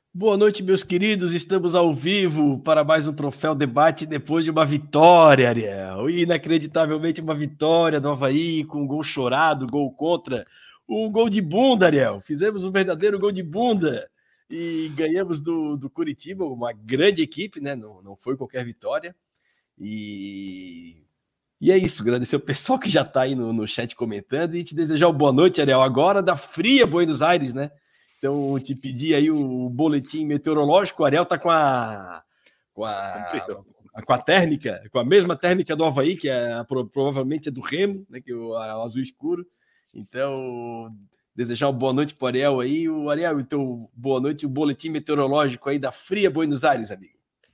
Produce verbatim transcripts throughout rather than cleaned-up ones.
Boa noite, meus queridos. Estamos ao vivo para mais um Troféu Debate depois de uma vitória, Ariel. Inacreditavelmente uma vitória do Avaí com um gol chorado, gol contra, um gol de bunda, Ariel. Fizemos um verdadeiro gol de bunda e ganhamos do, do Curitiba, uma grande equipe, né? Não, não foi qualquer vitória. E, e é isso. Agradecer o pessoal que já está aí no, no chat comentando e te desejar uma boa noite, Ariel. Agora da fria Buenos Aires, né? Então, te pedi aí o boletim meteorológico. O Ariel tá com a, com a, com a térmica, com a mesma térmica do Avaí, que é, provavelmente é do Remo, né, que é o, o azul escuro. Então, desejar uma boa noite para o Ariel aí. O Ariel, então, boa noite, o boletim meteorológico aí da fria Buenos Aires, amigo.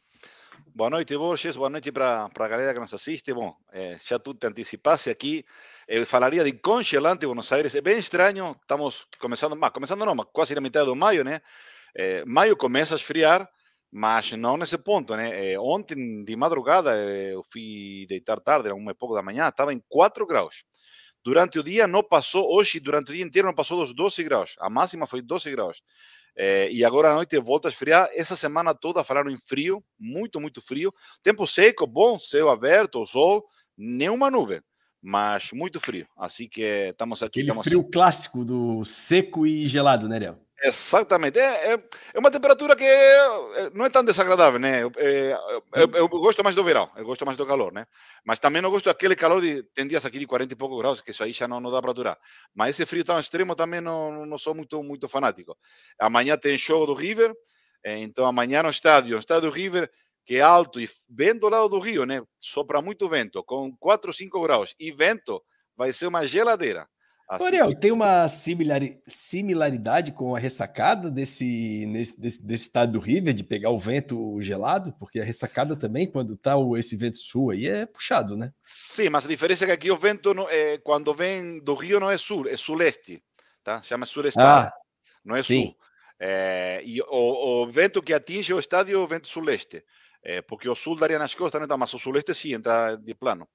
Boa noite, Borges. Boa noite para a galera que nos assiste. Bom, é, já tu te antecipasse aqui, eu falaria de congelante Buenos Aires. É bem estranho, estamos começando, mas começando não, mas quase na metade do maio, né? É, maio começa a esfriar, mas não nesse ponto, né? É, ontem de madrugada, eu fui deitar tarde, uma e pouco da manhã, estava em quatro graus. Durante o dia não passou, hoje, durante o dia inteiro, não passou dos doze graus. A máxima foi doze graus. É, e agora à noite volta a esfriar. Essa semana toda falaram em frio, muito, muito frio. Tempo seco, bom, céu aberto, sol, nenhuma nuvem, mas muito frio. Assim que estamos aqui. Aquele estamos frio assim. Clássico do seco e gelado, né, Ariel? Exatamente. É, é, é uma temperatura que é, não é tão desagradável, né? É, eu, eu gosto mais do verão, eu gosto mais do calor, né? Mas também não gosto daquele calor de. Tem dias aqui de quarenta e poucos graus, que isso aí já não, não dá para durar. Mas esse frio tão extremo também não, não sou muito, muito fanático. Amanhã tem jogo do River, então amanhã no estádio, no estádio do River, que é alto e bem do lado do rio, né? Sopra muito vento, com quatro, cinco graus e vento, vai ser uma geladeira. Assim Ariel, que... tem uma similaridade com a ressacada desse, nesse, desse, desse estado do River, de pegar o vento gelado? Porque a ressacada também, quando tá esse vento sul aí, é puxado, né? Sim, mas a diferença é que aqui o vento, não, é, quando vem do rio, não é sul, é suleste, tá? Chama surestado, ah, não é sim. sul. É, e o, o vento que atinge o estádio é o vento suleste, é, porque o sul daria nas costas, né? Mas o suleste sim, entra de plano.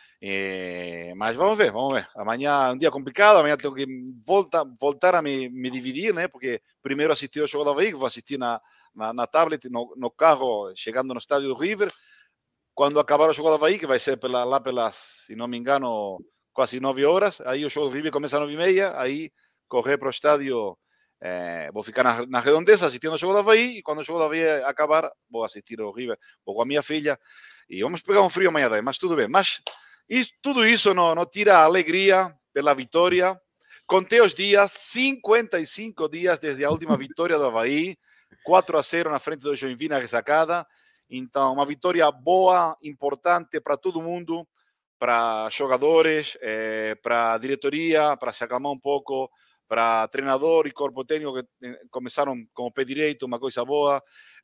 É, mas vamos ver, vamos ver. Amanhã é um dia complicado, amanhã tenho que voltar, voltar a me, me dividir, né? Porque primeiro assisti ao jogo do Avaí, vou assistir na, na, na tablet, no, no carro, chegando no estádio do River. Quando acabar o jogo do Avaí, que vai ser pela, lá pelas, se não me engano, quase nove horas, aí o jogo do River começa às nove e meia, aí correr para o estádio, é, vou ficar na, na redondeza assistindo o jogo do Avaí, e quando o jogo do Avaí acabar, vou assistir ao River, vou com a minha filha, e vamos pegar um frio amanhã, mas tudo bem. Mas e tudo isso não, não tira a alegria pela vitória. Contei os dias, cinquenta e cinco dias desde a última vitória do Avaí, quatro a zero na frente do Joinville na ressacada. Então, uma vitória boa, importante para todo mundo, para jogadores, é, para diretoria, para se acalmar um pouco, para treinador e corpo técnico que começaram com o pé direito, uma coisa boa,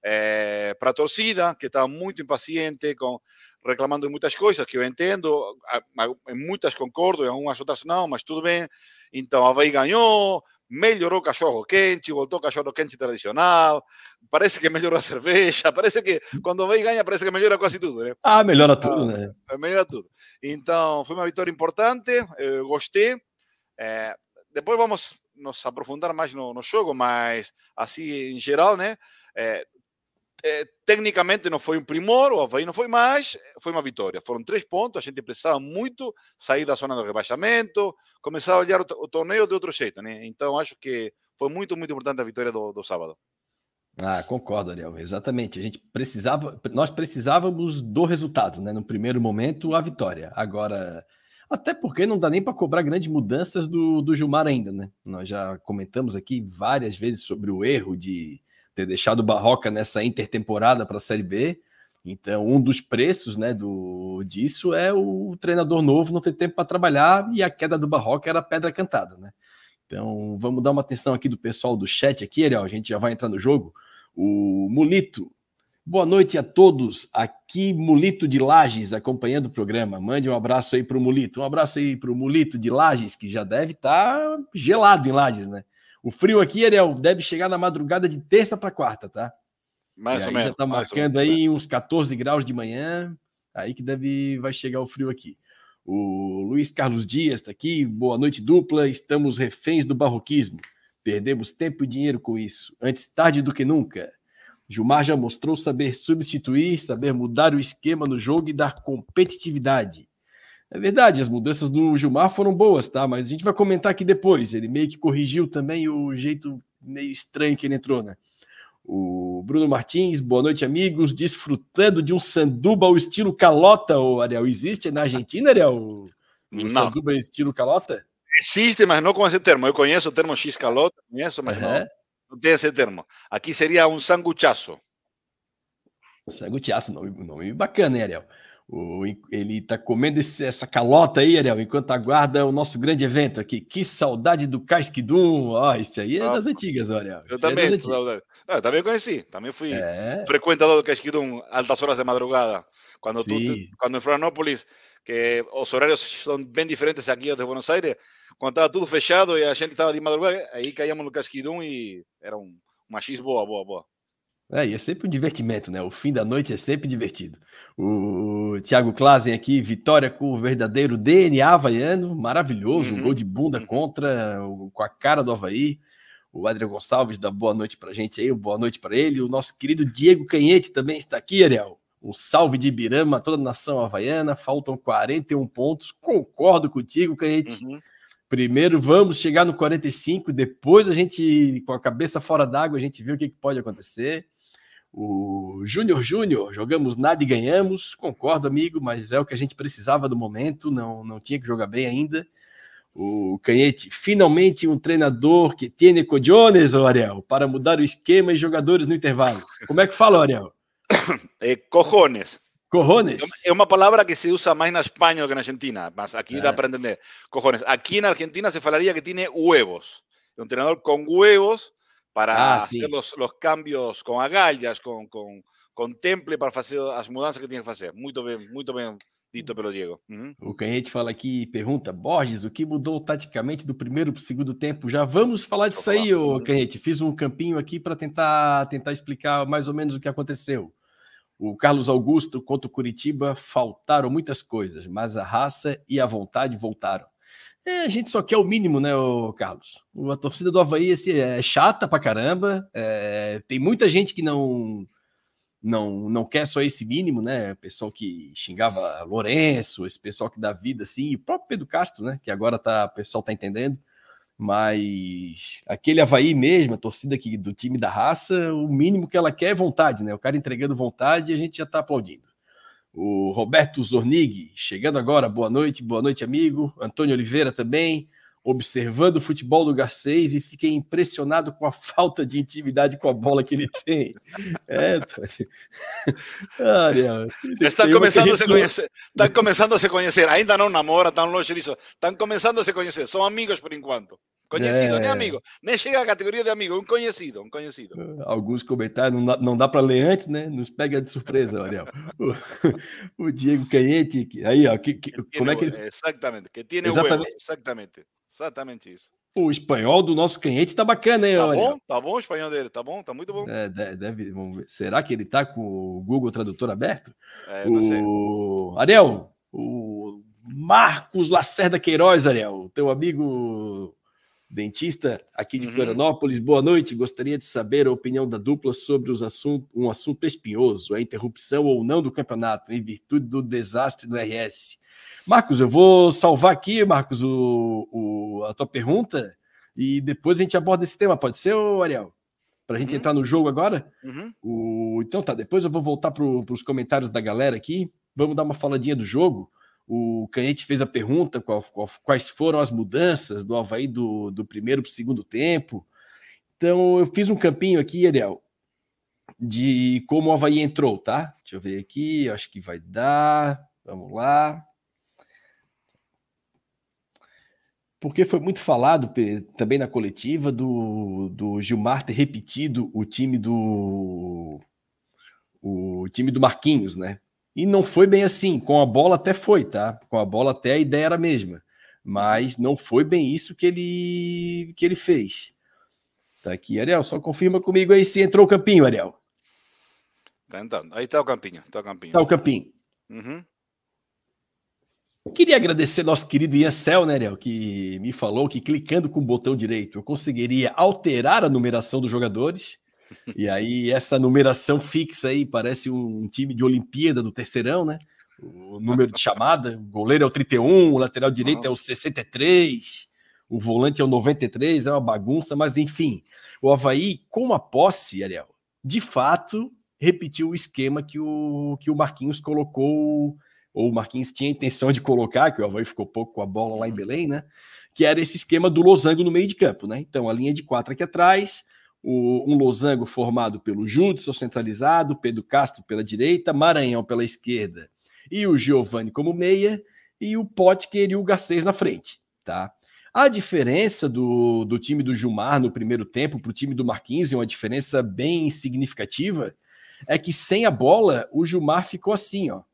é, para a torcida, que está muito impaciente, com, reclamando de muitas coisas, que eu entendo, em muitas concordo, em algumas outras não, mas tudo bem. Então, a Avaí ganhou, melhorou o cachorro quente, voltou o cachorro quente tradicional, parece que melhorou a cerveja, parece que quando o Avaí ganha, parece que melhora quase tudo, né? Ah, melhora tudo, né? Melhora tudo. Então, foi uma vitória importante, eu gostei. É, depois vamos nos aprofundar mais no, no jogo, mas assim, em geral, né? É, é, tecnicamente não foi um primor, o Avaí não foi mais, foi uma vitória. Foram três pontos, a gente precisava muito sair da zona do rebaixamento, começar a olhar o, o torneio de outro jeito, né? Então, acho que foi muito, muito importante a vitória do, do sábado. Ah, concordo, Ariel. Exatamente. A gente precisava, nós precisávamos do resultado, né? No primeiro momento, a vitória. Agora, até porque não dá nem para cobrar grandes mudanças do, do Gilmar ainda, né? Nós já comentamos aqui várias vezes sobre o erro de ter deixado o Barroca nessa intertemporada para a Série B. Então, um dos preços, né, do, disso é o treinador novo não ter tempo para trabalhar, e a queda do Barroca era pedra cantada, né? Então, vamos dar uma atenção aqui do pessoal do chat aqui, Ariel, a gente já vai entrar no jogo. O Mulito, boa noite a todos, aqui Mulito de Lages acompanhando o programa, mande um abraço aí para o Mulito, um abraço aí para o Mulito de Lages, que já deve estar tá gelado em Lages, né? O frio aqui, Ariel, deve chegar na madrugada de terça para quarta, tá? Mais e ou aí menos. Já tá marcando aí uns catorze graus de manhã, aí que deve, vai chegar o frio aqui. O Luiz Carlos Dias está aqui, boa noite dupla, estamos reféns do barroquismo. Perdemos tempo e dinheiro com isso. Antes tarde do que nunca. Gilmar já mostrou saber substituir, saber mudar o esquema no jogo e dar competitividade. É verdade, as mudanças do Gilmar foram boas, tá? Mas a gente vai comentar aqui depois. Ele meio que corrigiu também o jeito meio estranho que ele entrou, né? O Bruno Martins, boa noite, amigos. Desfrutando de um sanduba ao estilo calota, ô Ariel. Existe na Argentina, Ariel? O não. Sanduba estilo calota? Existe, mas não com esse termo. Eu conheço o termo X-calota, conheço, mas uhum. não, não tem esse termo. Aqui seria um sanguchaço. Um sanguchaço, nome, nome bacana, hein, Ariel? O, ele tá comendo esse, essa calota aí, Ariel, enquanto aguarda o nosso grande evento aqui. Que saudade do Casquidum. Ó, esse aí é ah, das antigas, Ariel. Eu também, é ah, eu também conheci. Também fui é. frequentador do Casquidum altas horas de madrugada. Quando, tu, quando em Florianópolis, que os horários são bem diferentes aqui de Buenos Aires, quando estava tudo fechado e a gente estava de madrugada, aí caíamos no Casquidum e era um, uma X boa, boa, boa. É, e é sempre um divertimento, né? O fim da noite é sempre divertido. O Thiago Klazen aqui, vitória com o verdadeiro D N A havaiano, maravilhoso, uhum. um gol de bunda uhum. contra, com a cara do Avaí. O Adriano Gonçalves dá boa noite pra gente aí, boa noite para ele. O nosso querido Diego Canhete também está aqui, Ariel. Um salve de Ibirama, toda a nação havaiana. Faltam quarenta e um pontos. Concordo contigo, Canhete. Uhum. Primeiro vamos chegar no quarenta e cinco, depois a gente, com a cabeça fora d'água, a gente vê o que, que pode acontecer. O Júnior Júnior, jogamos nada e ganhamos. Concordo, amigo, mas é o que a gente precisava no momento, não, não tinha que jogar bem ainda. O Canhete, finalmente um treinador que tiene cojones, Ariel, para mudar o esquema e jogadores no intervalo. Como é que fala, Ariel? É, cojones. Cojones. É uma palavra que se usa mais na Espanha do que na Argentina, mas aqui é. dá para entender. Cojones. Aqui na Argentina se falaria que tiene huevos. É um treinador com huevos para ah, hacer los, los cambios com agallas, com, com, com temple para fazer as mudanças que tem que fazer. Muito bem, muito bem dito pelo Diego. Uhum. O Canhete fala aqui e pergunta, Borges, o que mudou taticamente do primeiro para o segundo tempo? Já vamos falar disso Vou aí, ô Canhete. Fiz um campinho aqui para tentar, tentar explicar mais ou menos o que aconteceu. O Carlos Augusto contra o Curitiba faltaram muitas coisas, mas a raça e a vontade voltaram. É, a gente só quer o mínimo, né, ô Carlos? A torcida do Avaí assim, é chata pra caramba, é, tem muita gente que não, não, não quer só esse mínimo, né? O pessoal que xingava Lourenço, esse pessoal que dá vida assim, o próprio Pedro Castro, né? Que agora tá, o pessoal tá entendendo. Mas aquele Avaí mesmo, a torcida aqui do time da raça, o mínimo que ela quer é vontade, né? O cara entregando vontade e a gente já tá aplaudindo. O Roberto Zornig, chegando agora, boa noite, boa noite, amigo. Antônio Oliveira também, observando o futebol do Garcês e fiquei impressionado com a falta de intimidade com a bola que ele tem. É, Ariel, estão começando a se conhecer, estão começando a se conhecer, ainda não namora, tão longe disso, estão começando a se conhecer, são amigos por enquanto. Conhecido, é. nem amigo, nem chega à categoria de amigo, um conhecido, um conhecido. Alguns comentários não dá, não dá para ler antes, né? Nos pega de surpresa, Ariel. O, o Diego Canhete, aí, ó, que, que, que como é que ele... Exatamente, que tem exatamente. Huevo, exatamente, exatamente isso. O espanhol do nosso Canhete tá bacana, hein, Tá Ariel? bom, tá bom o espanhol dele, tá bom, tá muito bom. É, deve, vamos ver. Será que ele tá com o Google Tradutor aberto? É, não sei. O Ariel, o Marcos Lacerda Queiroz, Ariel, teu amigo... dentista aqui de uhum. Florianópolis, boa noite. Gostaria de saber a opinião da dupla sobre os assunto, um assunto espinhoso, a interrupção ou não do campeonato, em virtude do desastre do R S. Marcos, eu vou salvar aqui, Marcos, o, o, a tua pergunta e depois a gente aborda esse tema. Pode ser, Ariel? Para a gente uhum. entrar no jogo agora? Uhum. O, então tá, depois eu vou voltar para os comentários da galera aqui. Vamos dar uma faladinha do jogo. O Canhete fez a pergunta qual, qual, quais foram as mudanças do Avaí do, do primeiro para o segundo tempo. Então, eu fiz um campinho aqui, Ariel, de como o Avaí entrou, tá? Deixa eu ver aqui, acho que vai dar. Vamos lá. Porque foi muito falado também na coletiva do, do Gilmar ter repetido o time do, o time do Marquinhos, né? E não foi bem assim, com a bola até foi, tá? Com a bola até a ideia era a mesma, mas não foi bem isso que ele, que ele fez. Tá aqui, Ariel, só confirma comigo aí se entrou o campinho, Ariel. Tá entrando, aí tá o campinho, tá o campinho. Tá o campinho. Uhum. Queria agradecer nosso querido Ian Cel, né, Ariel, que me falou que clicando com o botão direito eu conseguiria alterar a numeração dos jogadores. E aí essa numeração fixa aí parece um time de Olimpíada do Terceirão, né? O número de chamada, o goleiro é o trinta e um, o lateral direito é o sessenta e três, o volante é o noventa e três, é uma bagunça, mas enfim. O Avaí, com a posse, Ariel, de fato repetiu o esquema que o, que o Marquinhos colocou, ou o Marquinhos tinha a intenção de colocar, que o Avaí ficou pouco com a bola lá em Belém, né? Que era esse esquema do losango no meio de campo, né? Então, a linha de quatro aqui atrás, o, um losango formado pelo Judson centralizado, Pedro Castro pela direita, Maranhão pela esquerda e o Giovani como meia, e o Potker e o Garcês na frente, tá? A diferença do, do time do Gilmar no primeiro tempo para o time do Marquinhos, e uma diferença bem significativa, é que sem a bola, o Gilmar ficou assim, ó.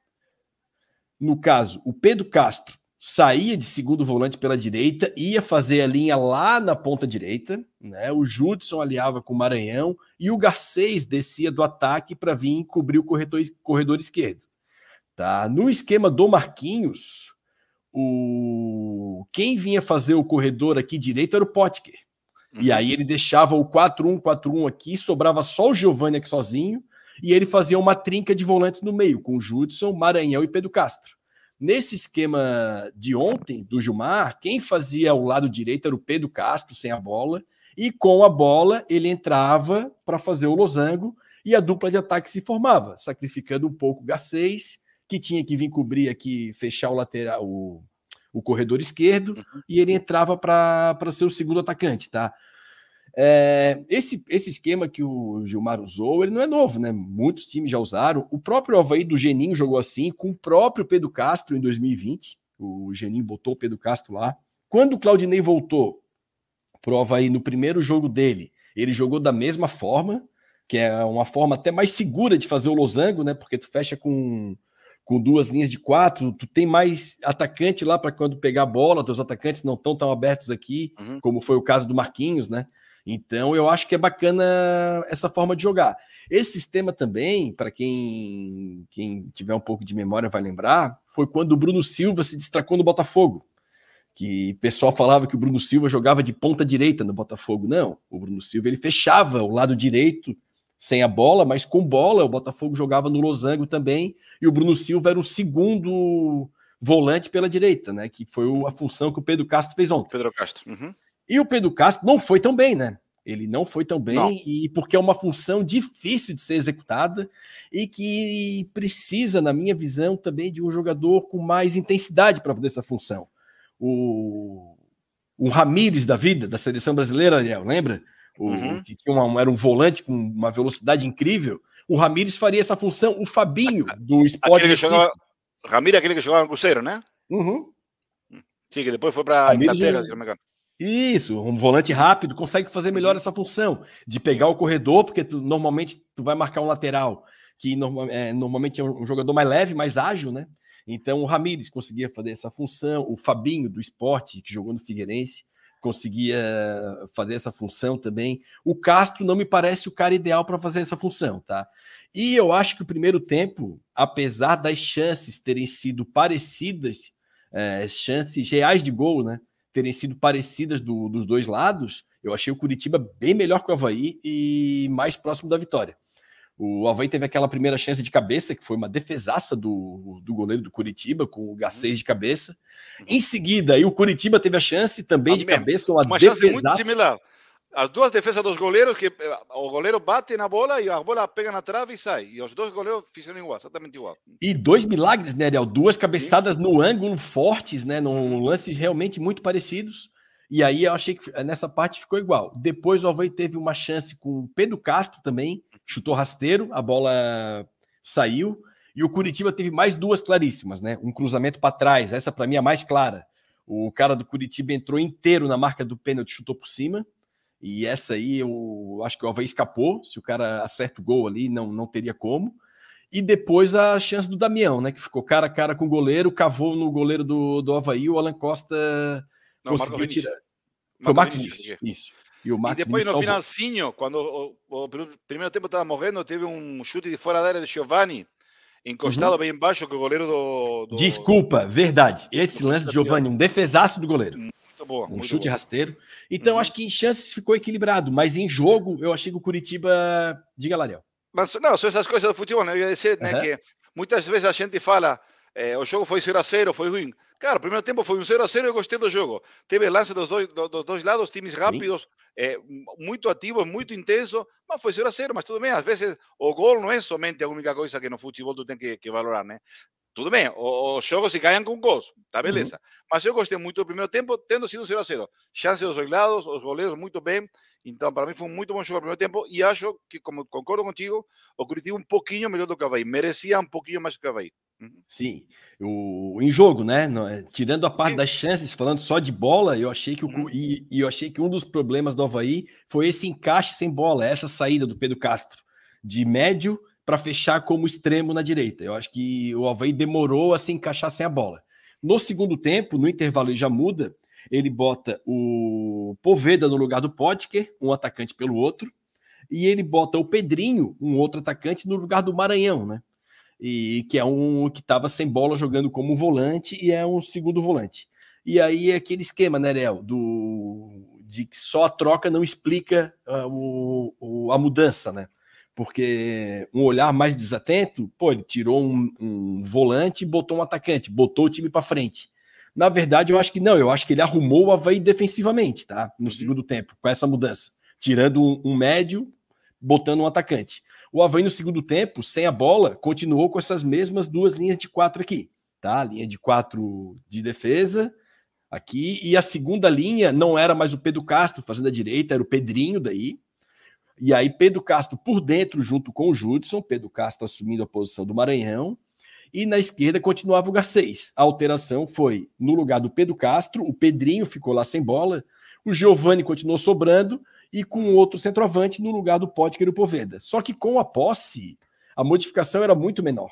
No caso, o Pedro Castro saía de segundo volante pela direita, ia fazer a linha lá na ponta direita, né? O Judson aliava com o Maranhão e o Garcês descia do ataque para vir cobrir o corredor, corredor esquerdo. Tá? No esquema do Marquinhos, o... quem vinha fazer o corredor aqui direito era o Potker. Uhum. E aí ele deixava o quatro um quatro um aqui, sobrava só o Giovani aqui sozinho, e ele fazia uma trinca de volantes no meio, com o Judson, Maranhão e Pedro Castro. Nesse esquema de ontem, do Gilmar, quem fazia o lado direito era o Pedro Castro, sem a bola, e com a bola ele entrava para fazer o losango, e a dupla de ataque se formava, sacrificando um pouco o Garcês, que tinha que vir cobrir aqui, fechar o lateral, o, o corredor esquerdo, uhum. E ele entrava para ser o segundo atacante, tá? É, esse, esse esquema que o Gilmar usou, ele não é novo, né? Muitos times já usaram. O próprio Avaí do Geninho jogou assim, com o próprio Pedro Castro em dois mil e vinte. O Geninho botou o Pedro Castro lá. Quando o Claudinei voltou pro Avaí no primeiro jogo dele, ele jogou da mesma forma, que é uma forma até mais segura de fazer o losango, né? Porque tu fecha com, com duas linhas de quatro, tu tem mais atacante lá para quando pegar a bola, teus atacantes não estão tão abertos aqui, uhum. Como foi o caso do Marquinhos, né? Então, eu acho que é bacana essa forma de jogar. Esse sistema também, para quem, quem tiver um pouco de memória vai lembrar, foi quando o Bruno Silva se destacou no Botafogo. Que o pessoal falava que o Bruno Silva jogava de ponta direita no Botafogo. Não, o Bruno Silva ele fechava o lado direito sem a bola, mas com bola o Botafogo jogava no losango também, e o Bruno Silva era o segundo volante pela direita, né? Que foi a função que o Pedro Castro fez ontem. Pedro Castro. Uhum. E o Pedro Castro não foi tão bem, né? Ele não foi tão bem, não. E porque é uma função difícil de ser executada e que precisa, na minha visão, também de um jogador com mais intensidade para fazer essa função. O, o Ramírez da vida, da seleção brasileira, Ariel, lembra? O, uhum. Que tinha uma, era um volante com uma velocidade incrível. O Ramírez faria essa função. O Fabinho, do Sport Recife. Ramírez, aquele que jogava no Cruzeiro, né? Uhum. Sim, que depois foi para a Inglaterra, se não me engano. Isso, um volante rápido consegue fazer melhor essa função de pegar o corredor, porque tu, normalmente tu vai marcar um lateral que norma, é, normalmente é um jogador mais leve, mais ágil, né? Então o Ramírez conseguia fazer essa função, o Fabinho do Sport, que jogou no Figueirense, conseguia fazer essa função também. O Castro não me parece o cara ideal para fazer essa função, tá? E eu acho que o primeiro tempo, apesar das chances terem sido parecidas, é, chances reais de gol, né? Terem sido parecidas do, dos dois lados, eu achei o Curitiba bem melhor que o Avaí e mais próximo da vitória. O Avaí teve aquela primeira chance de cabeça, que foi uma defesaça do, do goleiro do Curitiba, com o Garcês de cabeça. Em seguida, aí o Curitiba teve a chance também de cabeça, uma, uma defesaça. Chance muito similar. As duas defesas dos goleiros, que o goleiro bate na bola e a bola pega na trave e sai. E os dois goleiros fizeram igual, exatamente igual. E dois milagres, né, Ariel? Duas cabeçadas Sim. no ângulo fortes, né? Num lances realmente muito parecidos. E aí eu achei que nessa parte ficou igual. Depois o Avaí teve uma chance com o Pedro Castro também, chutou rasteiro, a bola saiu. E o Curitiba teve mais duas claríssimas, né? Um cruzamento para trás, essa para mim é a mais clara. O cara do Curitiba entrou inteiro na marca do pênalti, chutou por cima. E essa aí eu acho que o Avaí escapou. Se o cara acerta o gol ali, não, não teria como. E depois a chance do Damião, né? Que ficou cara a cara com o goleiro, cavou no goleiro do, do Avaí, o Alan Costa não, conseguiu tirar. Foi o Marcos Vinícius. Isso. E, o Marcos e depois no finalzinho, quando o, o primeiro tempo estava morrendo, teve um chute de fora da área de Giovani. encostado uhum. bem embaixo, que o goleiro do... do... Desculpa, verdade. Esse do lance de Giovani, um defesaço do goleiro. Muito bom. Um muito chute bom. rasteiro. Então, uhum. acho que em chances ficou equilibrado, mas em jogo, eu achei que o Curitiba... Diga, Lariel. Mas, não, são essas coisas do futebol, né? Eu ia dizer uhum. né, que muitas vezes a gente fala é, o jogo foi zero a zero, foi ruim. Cara, o primeiro tempo foi um zero a zero e eu gostei do jogo. Teve lance dos dois, dos dois lados, times rápidos, é, muito ativos, muito intenso, mas foi zero a zero, mas tudo bem. Às vezes o gol não é somente a única coisa que no futebol tu tem que, que valorar, né? Tudo bem, os jogos se ganham com gols, tá beleza. Uhum. Mas eu gostei muito do primeiro tempo, tendo sido zero a zero. Chance dos dois lados, os goleiros muito bem. Então, para mim foi um muito bom jogo no primeiro tempo. E acho que, como concordo contigo, o Curitiba um pouquinho melhor do que o Avaí. Merecia um pouquinho mais do que o Avaí. Uhum. Sim, o, em jogo, né? Tirando a parte Sim. das chances, falando só de bola, eu achei que o, uhum. e, e eu achei que um dos problemas do Avaí foi esse encaixe sem bola, essa saída do Pedro Castro, de médio para fechar como extremo na direita. Eu acho que o Avaí demorou a se encaixar sem a bola. No segundo tempo, no intervalo ele já muda, ele bota o Poveda no lugar do Potker, um atacante pelo outro, e ele bota o Pedrinho, um outro atacante, no lugar do Maranhão, né? E que é um que estava sem bola jogando como volante e é um segundo volante. E aí é aquele esquema, né, Ariel, do de que só a troca não explica uh, o, o, a mudança, né? Porque um olhar mais desatento, pô, ele tirou um, um volante e botou um atacante, botou o time para frente. Na verdade, eu acho que não, eu acho que ele arrumou o Avaí defensivamente, tá? No uhum. segundo tempo, com essa mudança. Tirando um, um médio, botando um atacante. O Avaí no segundo tempo, sem a bola, continuou com essas mesmas duas linhas de quatro aqui, tá? A linha de quatro de defesa aqui, e a segunda linha não era mais o Pedro Castro fazendo a direita, era o Pedrinho daí. E aí Pedro Castro por dentro junto com o Judson, Pedro Castro assumindo a posição do Maranhão, e na esquerda continuava o Garcês. A alteração foi no lugar do Pedro Castro, o Pedrinho ficou lá sem bola, o Giovani continuou sobrando e com outro centroavante no lugar do Potker e o Poveda. Só que com a posse, a modificação era muito menor.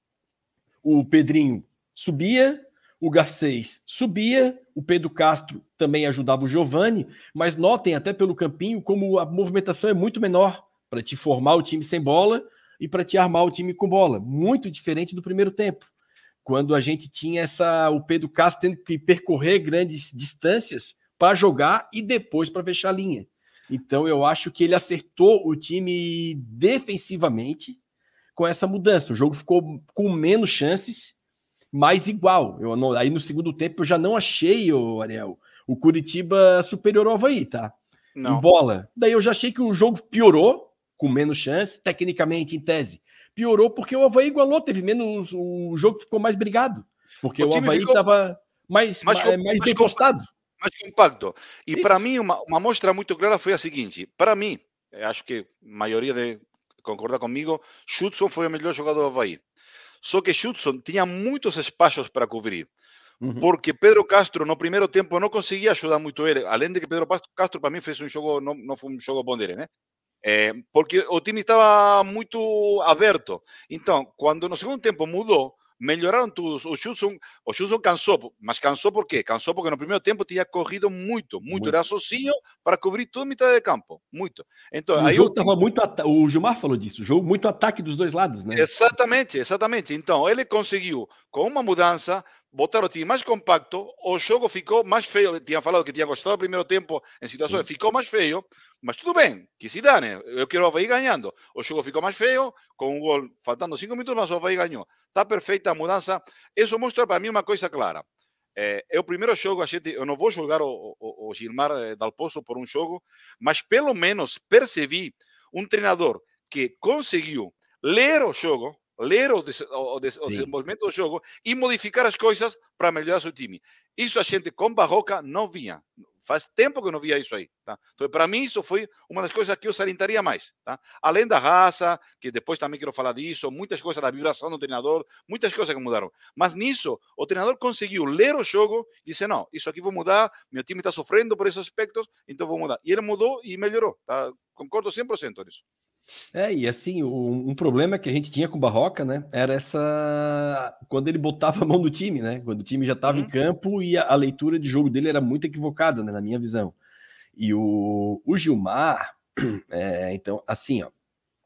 O Pedrinho subia, o Garcês subia, o Pedro Castro também ajudava o Giovani, mas notem até pelo campinho como a movimentação é muito menor para te formar o time sem bola e para te armar o time com bola. Muito diferente do primeiro tempo, quando a gente tinha essa, o Pedro Castro tendo que percorrer grandes distâncias para jogar e depois para fechar a linha. Então eu acho que ele acertou o time defensivamente com essa mudança. O jogo ficou com menos chances, mais igual. Eu não, aí no segundo tempo eu já não achei, o Ariel, o Curitiba superior ao Avaí, tá? Não. Em bola. Daí eu já achei que o jogo piorou, com menos chance, tecnicamente, em tese. Piorou porque o Avaí igualou, teve menos, o jogo ficou mais brigado. Porque o, o Avaí estava mais, mais, mais, mais bem postado. Mais compacto. E para mim, uma, uma mostra muito clara foi a seguinte. Para mim, acho que a maioria de concorda comigo, Judson foi o melhor jogador do Avaí. Só que Judson tinha muitos espaços para cobrir. Uhum. Porque Pedro Castro, no primeiro tempo, não conseguia ajudar muito ele. Além de que Pedro Castro, para mim, fez um jogo, não, não foi um jogo bom dele, né? É, porque o time estava muito aberto. Então, quando no segundo tempo mudou, melhoraram todos. O Judson, o Judson cansou, mas cansou por quê? Cansou porque no primeiro tempo tinha corrido muito, muito. muito. Era sozinho para cobrir toda a metade de campo. Muito. Então, o aí jogo estava muito. Ata... O Gilmar falou disso. O jogo muito ataque dos dois lados, né? Exatamente, exatamente. Então, ele conseguiu, com uma mudança, botar o time mais compacto. O jogo ficou mais feio. Tinha falado que tinha gostado do primeiro tempo em situações, ficou mais feio. Mas tudo bem, que se dane. Eu quero o Avaí ganhando. O jogo ficou mais feio, com um gol faltando cinco minutos, mas o Avaí ganhou. Está perfeita a mudança. Isso mostra para mim uma coisa clara. É, é o primeiro jogo, a gente, eu não vou julgar o, o, o Gilmar Dal Pozo por um jogo, mas pelo menos percebi um treinador que conseguiu ler o jogo, ler o, des, o, des, o desenvolvimento do jogo e modificar as coisas para melhorar seu time. Isso a gente com Barroca não vinha. Faz tempo que eu não via isso aí, tá? Então, para mim, isso foi uma das coisas que eu salientaria mais, tá? Além da raça, que depois também quero falar disso, muitas coisas da vibração do treinador, muitas coisas que mudaram. Mas nisso, o treinador conseguiu ler o jogo e dizer, não, isso aqui vou mudar, meu time está sofrendo por esses aspectos, então vou mudar. E ele mudou e melhorou, tá? Concordo cem por cento nisso. É, e assim, um, um problema que a gente tinha com o Barroca, né, era essa... quando ele botava a mão no time, né, quando o time já estava uhum. em campo e a, a leitura de jogo dele era muito equivocada, né, na minha visão. E o, o Gilmar, é, então, assim, ó,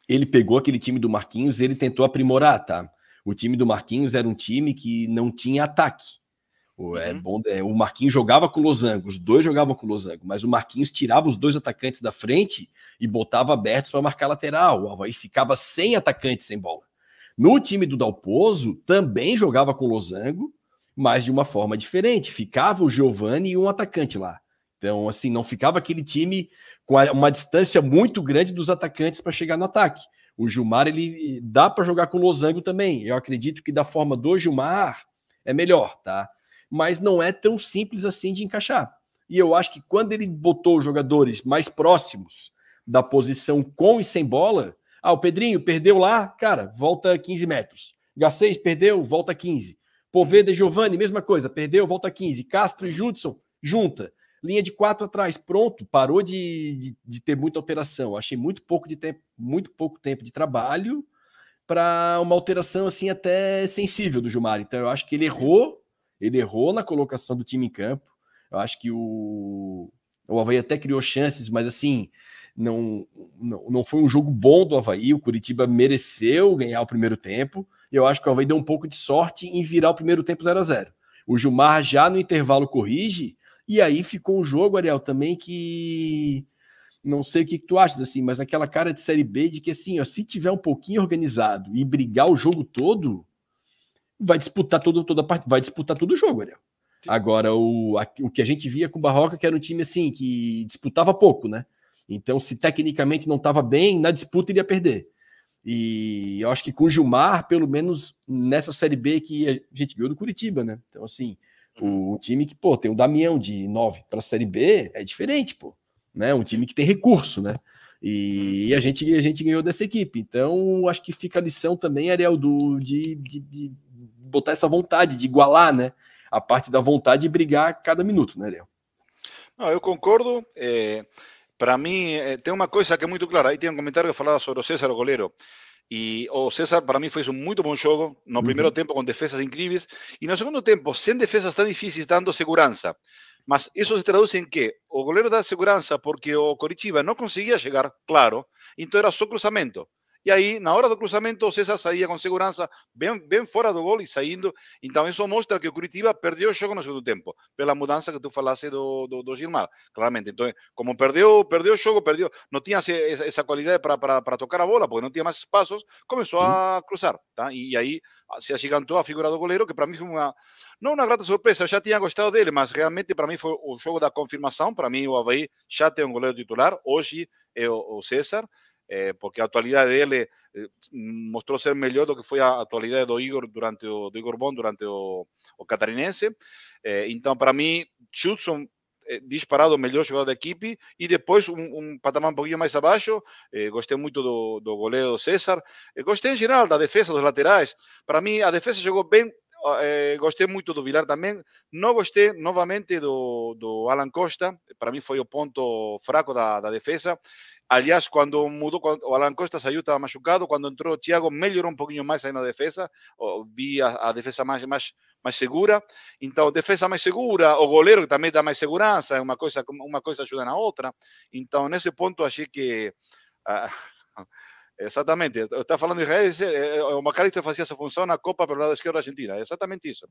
ele pegou aquele time do Marquinhos e ele tentou aprimorar, tá? O time do Marquinhos era um time que não tinha ataque. O, é, uhum. bom, é, o Marquinhos jogava com o losango, os dois jogavam com o losango, mas o Marquinhos tirava os dois atacantes da frente e botava abertos para marcar lateral. O Avaí ficava sem atacantes, sem bola. No time do Dalpozo, também jogava com o losango, mas de uma forma diferente. Ficava o Giovani e um atacante lá. Então, assim, não ficava aquele time com uma distância muito grande dos atacantes para chegar no ataque. O Gilmar, ele dá para jogar com o losango também. Eu acredito que da forma do Gilmar é melhor, tá? Mas não é tão simples assim de encaixar. E eu acho que quando ele botou os jogadores mais próximos da posição com e sem bola, ah, o Pedrinho perdeu lá, cara, volta quinze metros. Gacês perdeu, volta quinze. Poveda e Giovani, mesma coisa, perdeu, volta quinze. Castro e Judson, junta. Linha de quatro atrás, pronto, parou de, de, de ter muita alteração. Achei muito pouco, de tempo, muito pouco tempo de trabalho para uma alteração assim até sensível do Gilmar. Então eu acho que ele errou, ele errou na colocação do time em campo. Eu acho que o, o Avaí até criou chances, mas assim, não, não, não foi um jogo bom do Avaí. O Curitiba mereceu ganhar o primeiro tempo. E eu acho que o Avaí deu um pouco de sorte em virar o primeiro tempo zero a zero. O Gilmar já no intervalo corrige. E aí ficou um jogo, Ariel, também que não sei o que tu achas, assim, mas aquela cara de Série B de que, assim, ó, se tiver um pouquinho organizado e brigar o jogo todo, vai disputar todo, toda a parte, vai disputar todo o jogo, Ariel. Sim. Agora, o, a, o que a gente via com o Barroca, que era um time, assim, que disputava pouco, né? Então, se tecnicamente não estava bem, na disputa iria perder. E eu acho que com o Gilmar, pelo menos nessa Série B que a gente ganhou do Curitiba, né? Então, assim, o, um time que, pô, tem o Damião de nove para a Série B, é diferente, pô. Né? Um time que tem recurso, né? E, e a, gente, a gente ganhou dessa equipe. Então, acho que fica a lição também, Ariel, do, de, de, de botar essa vontade, de igualar, né? A parte da vontade de brigar a cada minuto, né, Ariel? Não, eu concordo. É, para mim, é, tem uma coisa que é muito clara. Aí tem um comentário que falava sobre o César, o goleiro. E o César, para mim, fez um muito bom jogo. No uhum. primeiro tempo, com defesas incríveis. E no segundo tempo, sem defesas tão difíceis, dando segurança. Mas isso se traduz em que o goleiro dá segurança porque o Coritiba não conseguia chegar, claro. Então era só cruzamento. E aí, na hora do cruzamento, o César saía com segurança, bem, bem fora do gol e saindo. Então, isso mostra que o Curitiba perdeu o jogo no segundo tempo, pela mudança que tu falaste do, do, do Gilmar, claramente. Então, como perdeu, perdeu o jogo, perdeu, não tinha essa, essa qualidade para tocar a bola, porque não tinha mais espaços, começou Sim. a cruzar. Tá? E, e aí se agigantou a figura do goleiro, que para mim foi uma, não uma grata surpresa, eu já tinha gostado dele, mas realmente para mim foi o jogo da confirmação. Para mim, o Avaí já tem um goleiro titular, hoje é o, o César. Eh, porque a atualidade dele eh, mostrou ser melhor do que foi a atualidade do Igor durante o do Igor Bon durante o, o Catarinense. Eh, então, para mim, Judson eh, disparado o melhor jogador da equipe, e depois um, um patamar um pouquinho mais abaixo, eh, gostei muito do, do goleiro do César, eh, gostei em geral da defesa, dos laterais. Para mim, a defesa jogou bem. Eh, gostei muito do Vilar também. Não gostei novamente do, do Alan Costa. Para mim foi o ponto fraco da, da defesa. Aliás, quando mudou, quando o Alan Costa saiu, estava machucado. Quando entrou o Thiago, melhorou um pouquinho mais aí na defesa. Vi a, a defesa mais, mais, mais segura. Então, defesa mais segura, o goleiro que também dá mais segurança, uma coisa, uma coisa ajuda na outra. Então, nesse ponto, achei que... Uh, exatamente, eu estava falando de Israel, o McAllister fazia essa função na Copa pelo lado esquerdo da Argentina, é exatamente isso.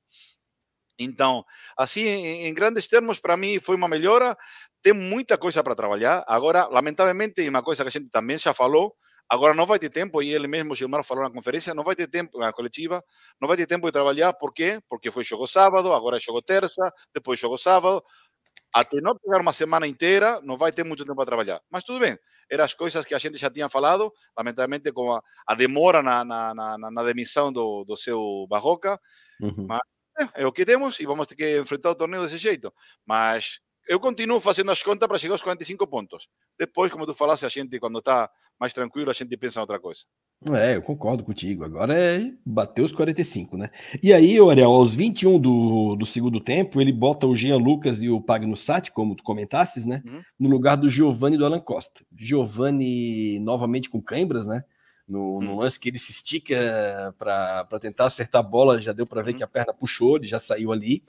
Então, assim, em, em grandes termos, para mim foi uma melhora. Tem muita coisa para trabalhar. Agora, lamentavelmente, uma coisa que a gente também já falou, agora não vai ter tempo, e ele mesmo, Gilmar, falou na conferência, não vai ter tempo, na coletiva, não vai ter tempo de trabalhar. Por quê? Porque foi jogo sábado, agora é jogo terça, depois jogo sábado. Até não pegar uma semana inteira, não vai ter muito tempo para trabalhar. Mas tudo bem, eram as coisas que a gente já tinha falado, lamentavelmente com a, a demora na, na, na, na demissão do, do seu Barroca. Uhum. Mas é, é o que temos e vamos ter que enfrentar o torneio desse jeito. Mas eu continuo fazendo as contas para chegar aos quarenta e cinco pontos. Depois, como tu falaste, a gente, quando está mais tranquilo, a gente pensa em outra coisa. É, eu concordo contigo. Agora é bater os quarenta e cinco, né? E aí, Ariel, aos vinte e um do, do segundo tempo, ele bota o Jean Lucas e o Pagno Satti, como tu comentasses, né? Uhum. No lugar do Giovani e do Alan Costa. Giovani novamente com cãibras, né? No, no lance que ele se estica para tentar acertar a bola, já deu para ver uhum. que a perna puxou, ele já saiu ali.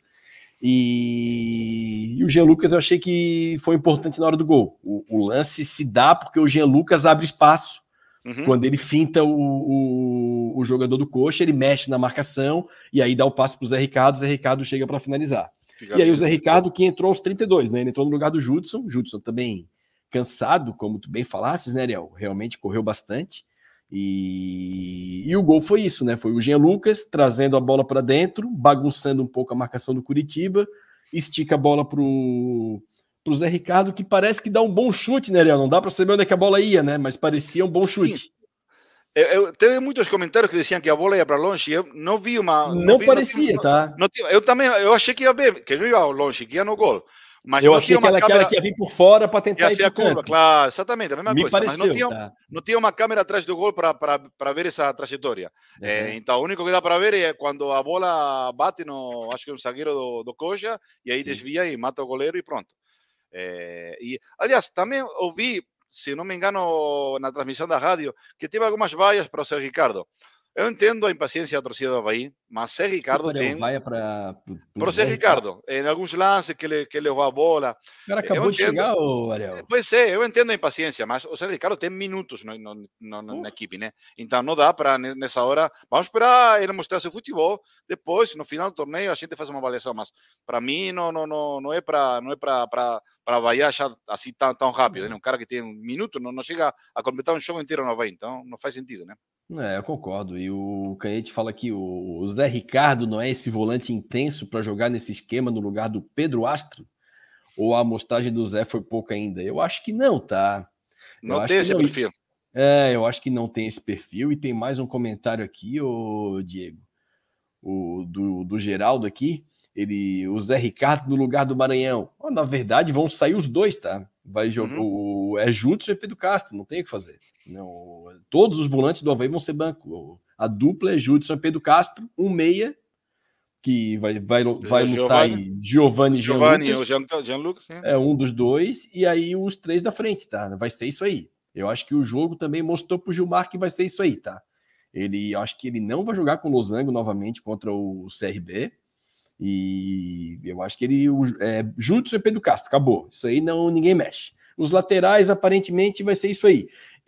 E, e o Jean Lucas eu achei que foi importante na hora do gol. O, o lance se dá porque o Jean Lucas abre espaço Uhum. Quando ele finta o, o, o jogador do Coxa, ele mexe na marcação e aí dá o passe pro Zé Ricardo, o Zé Ricardo chega para finalizar. Fica e aí o Zé Ricardo que entrou aos trinta e dois, né? Ele entrou no lugar do Judson, Judson também cansado, como tu bem falasses, né, Ariel? Realmente correu bastante. E, e o gol foi isso, né? Foi o Jean Lucas trazendo a bola para dentro, bagunçando um pouco a marcação do Curitiba, estica a bola pro, pro Zé Ricardo, que parece que dá um bom chute, né, Ariel? Não dá para saber onde é que a bola ia, né? Mas parecia um bom Sim. chute. Eu, eu teve muitos comentários que diziam que a bola ia para longe. Eu não vi uma. Não, não vi, parecia, não, tá? Não, eu também, eu achei que ia bem, que não ia longe, que ia no gol. Mas eu achei que ela câmera... que ia vir por fora para tentar ir a curva, canto. Claro, exatamente, a mesma Me coisa. Pareceu, mas não tinha, tá. não tinha uma câmera atrás do gol para ver essa trajetória. Uhum. É, então, o único que dá para ver é quando a bola bate no, acho que é um zagueiro do, do Coxa, e aí Sim. desvia e mata o goleiro e pronto. É, e, aliás, também ouvi, se não me engano, na transmissão da rádio, que teve algumas vaias para o Zé Ricardo. Eu entendo a impaciência da torcida do Avaí, mas Zé Ricardo Desculpa, tem... Vaia para o Zé Ricardo, em alguns lances que ele, que ele levou a bola. O cara acabou de chegar, ô, Ariel. Pois é, eu entendo a impaciência, mas o Zé Ricardo tem minutos no, no, no, uh. na equipe, né? Então não dá para, nessa hora, vamos esperar ele mostrar seu futebol, depois, no final do torneio, a gente faz uma avaliação, mas para mim não, não, não, não é para não é para Avaí já assim tão, tão rápido, né? Um cara que tem um minuto não, não chega a completar um jogo inteiro no Avaí, então não faz sentido, né? É, eu concordo. E o Canhete fala que o Zé Ricardo não é esse volante intenso para jogar nesse esquema no lugar do Pedro Astro? Ou a amostragem do Zé foi pouca ainda? Eu acho que não, tá? Eu não tem esse não. perfil. É, eu acho que não tem esse perfil. E tem mais um comentário aqui, ô Diego, o, do, do Geraldo aqui. Ele, o Zé Ricardo no lugar do Maranhão. Oh, na verdade, vão sair os dois, tá? Vai jogar uhum. o é Judson e Pedro Castro, não tem o que fazer. Não, todos os volantes do Avaí vão ser banco. A dupla é Judson e Pedro Castro, um meia que vai, vai, vai lutar aí Giovanni e Jean Lucas. Jean, Jean Lucas é um dos dois, e aí os três da frente, tá? Vai ser isso aí. Eu acho que o jogo também mostrou pro Gilmar que vai ser isso aí, tá? Ele, eu acho que ele não vai jogar com o Losango novamente contra o C R B. E eu acho que ele é Judson e Pedro Castro, acabou. Isso aí não ninguém mexe. Os laterais, aparentemente, vai ser isso aí.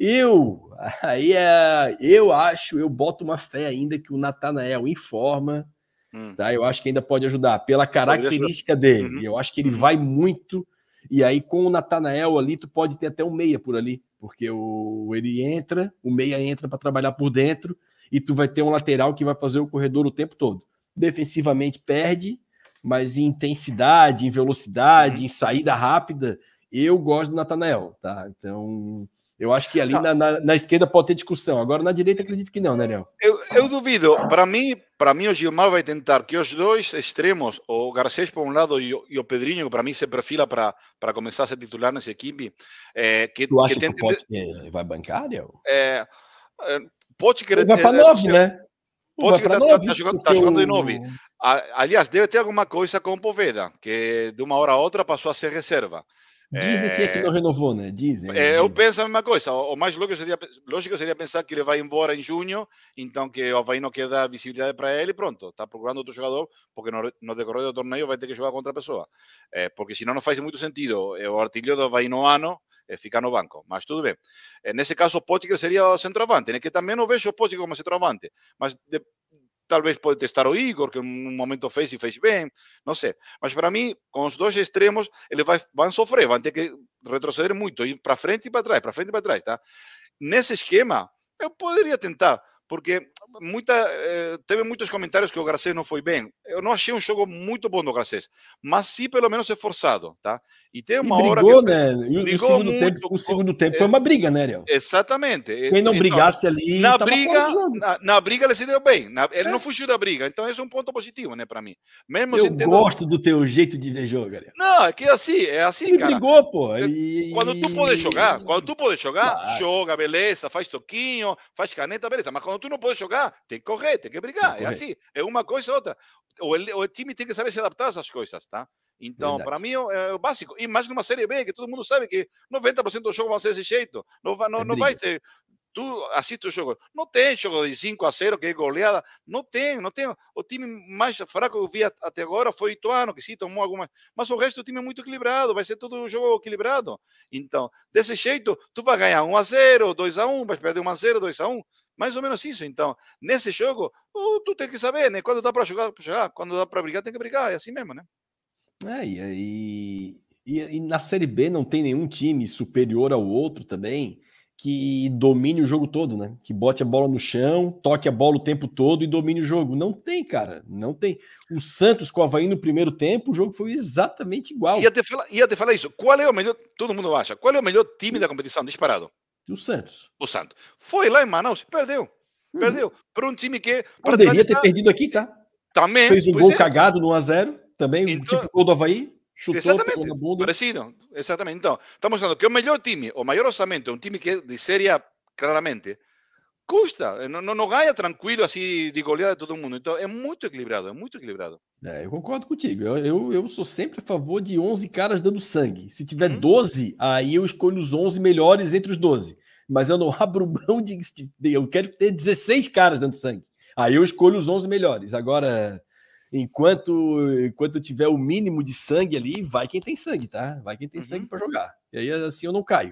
Eu, aí é, eu acho, eu boto uma fé ainda que o Natanael informa, hum. tá? Eu acho que ainda pode ajudar pela característica dele. Uhum. Eu acho que ele uhum. vai muito. E aí, com o Natanael ali, tu pode ter até um meia por ali, porque o, ele entra, o meia entra para trabalhar por dentro, e tu vai ter um lateral que vai fazer o corredor o tempo todo. Defensivamente perde, mas em intensidade, em velocidade, uhum. em saída rápida, eu gosto do Natanael, tá? Então, eu acho que ali na, na, na esquerda pode ter discussão. Agora, na direita, acredito que não, né, Ariel? Eu, eu duvido. Para mim, para mim, o Gilmar vai tentar que os dois extremos, o Garcês por um lado e o, e o Pedrinho, que para mim se perfila para começar a ser titular nessa equipe. É, que, tu acha que, que, tem, que o vai bancar, Ariel? É, pode querer... Vai para nove, né? Pode que está tá jogando, tá jogando de nove. Aliás, deve ter alguma coisa com o Poveda, que de uma hora a outra passou a ser reserva. Dizem é... que é que não renovou, né? Dizem. É, eu dizem. penso a mesma coisa. O mais lógico seria, lógico seria pensar que ele vai embora em junho, então que o Avaí não quer dar visibilidade para ele, pronto, está procurando outro jogador, porque no, no decorrer do torneio vai ter que jogar contra a pessoa. É, porque senão não faz muito sentido. O artilheiro do Avaí no ano é ficar no banco, mas tudo bem. É, nesse caso, o Potker seria o centroavante, né? Que também não vejo o Potker como centroavante, mas de, talvez pode testar o Igor, que um momento fez e fez bem, não sei. Mas para mim, com os dois extremos, eles vai, vão sofrer, vão ter que retroceder muito, ir para frente e para trás, para frente e para trás, tá? Nesse esquema, eu poderia tentar, porque muita, eh, teve muitos comentários que o Garcês não foi bem. Eu não achei um jogo muito bom do Garcês, mas sim pelo menos esforçado, tá? E tem uma e brigou, hora que né? E brigou o segundo muito, tempo, o segundo tempo é, foi uma briga, né, Ariel? Exatamente. Quem não então, brigasse ali, na briga, na, na briga ele se deu bem. Na, ele é. não fugiu da briga, então esse é um ponto positivo, né, para mim. Mesmo eu tendo... gosto do teu jeito de ver jogo, Ariel. Não, é que é assim, é assim, ele cara. Ele brigou, pô. E... Quando tu pode jogar, quando tu pode jogar, claro. Joga, beleza, faz toquinho, faz caneta, beleza. Mas quando tu não pode jogar, tem que correr, tem que brigar. Tem que é assim, é uma coisa ou outra. O, o time tem que saber se adaptar a essas coisas, tá? Então, para mim, é o básico. E mais numa Série B, que todo mundo sabe que noventa por cento do jogo vai ser desse jeito. Não vai, não, é não vai ter tu assiste o jogo, não tem jogo de cinco a zero, que é goleada, não tem, não tem. O time mais fraco que eu vi até agora foi o Ituano, que sim, tomou algumas, mas o resto do time é muito equilibrado, vai ser todo o jogo equilibrado. Então, desse jeito, tu vai ganhar um a zero, dois a um, vai perder um a zero, dois a um, mais ou menos isso. Então, nesse jogo, uh, tu tem que saber, né? Quando dá para jogar, jogar, quando dá para brigar, tem que brigar, é assim mesmo, né? É, e, e, e, e na Série B não tem nenhum time superior ao outro também que domine o jogo todo, né? Que bote a bola no chão, toque a bola o tempo todo e domine o jogo. Não tem, cara, não tem. O Santos com o Avaí no primeiro tempo, o jogo foi exatamente igual. Ia te falar, ia te falar isso. Qual é o melhor, todo mundo acha, qual é o melhor time da competição, disparado? O Santos. O Santos. Foi lá em Manaus, perdeu. Uhum. Perdeu. Para um time que... Poderia ter perdido aqui, tá? Também. Fez um gol é. cagado no um a zero, também, então, tipo gol do Avaí. Chutou, exatamente, na bunda. Parecido, exatamente. Então, estamos falando que o melhor time, o maior orçamento, é um time que é de série A, claramente, custa, não, não, não ganha tranquilo assim de goleada de todo mundo. Então, é muito equilibrado, é muito equilibrado. É, eu concordo contigo. Eu, eu, eu sou sempre a favor de onze caras dando sangue. Se tiver hum. doze, aí eu escolho os onze melhores entre os doze. Mas eu não abro mão de... Eu quero ter dezesseis caras dando sangue. Aí eu escolho os onze melhores. Agora... Enquanto, enquanto tiver o mínimo de sangue ali, vai quem tem sangue, tá? Vai quem tem uhum. sangue para jogar. E aí, assim, eu não caio.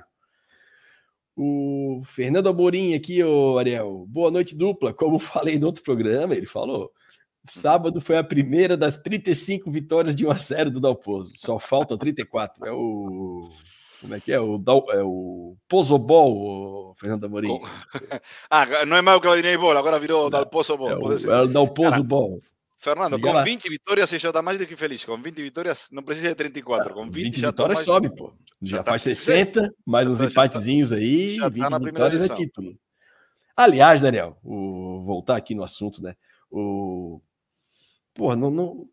O Fernando Amorim aqui, ô Ariel. Boa noite, dupla. Como falei no outro programa, ele falou. Sábado foi a primeira das trinta e cinco vitórias de um a zero do Dalpozo. Só faltam trinta e quatro. É o... Como é que é? O, Dal, é o Pozobol, o Fernando Amorim. Ah, não é mais o Claudinei Bola, agora virou Dalpozo Bol. É o, é o Dalpozo Bol. Fernando, Liga com lá. vinte vitórias você já está mais do que feliz. Com vinte vitórias, não precisa de trinta e quatro. Com vinte, vinte já vitórias mais... sobe, pô. Já, já faz tá... sessenta, mais uns empatezinhos tá... aí, já vinte tá vitórias é título. Aliás, Daniel, o... voltar aqui no assunto, né? O... Pô, não... não...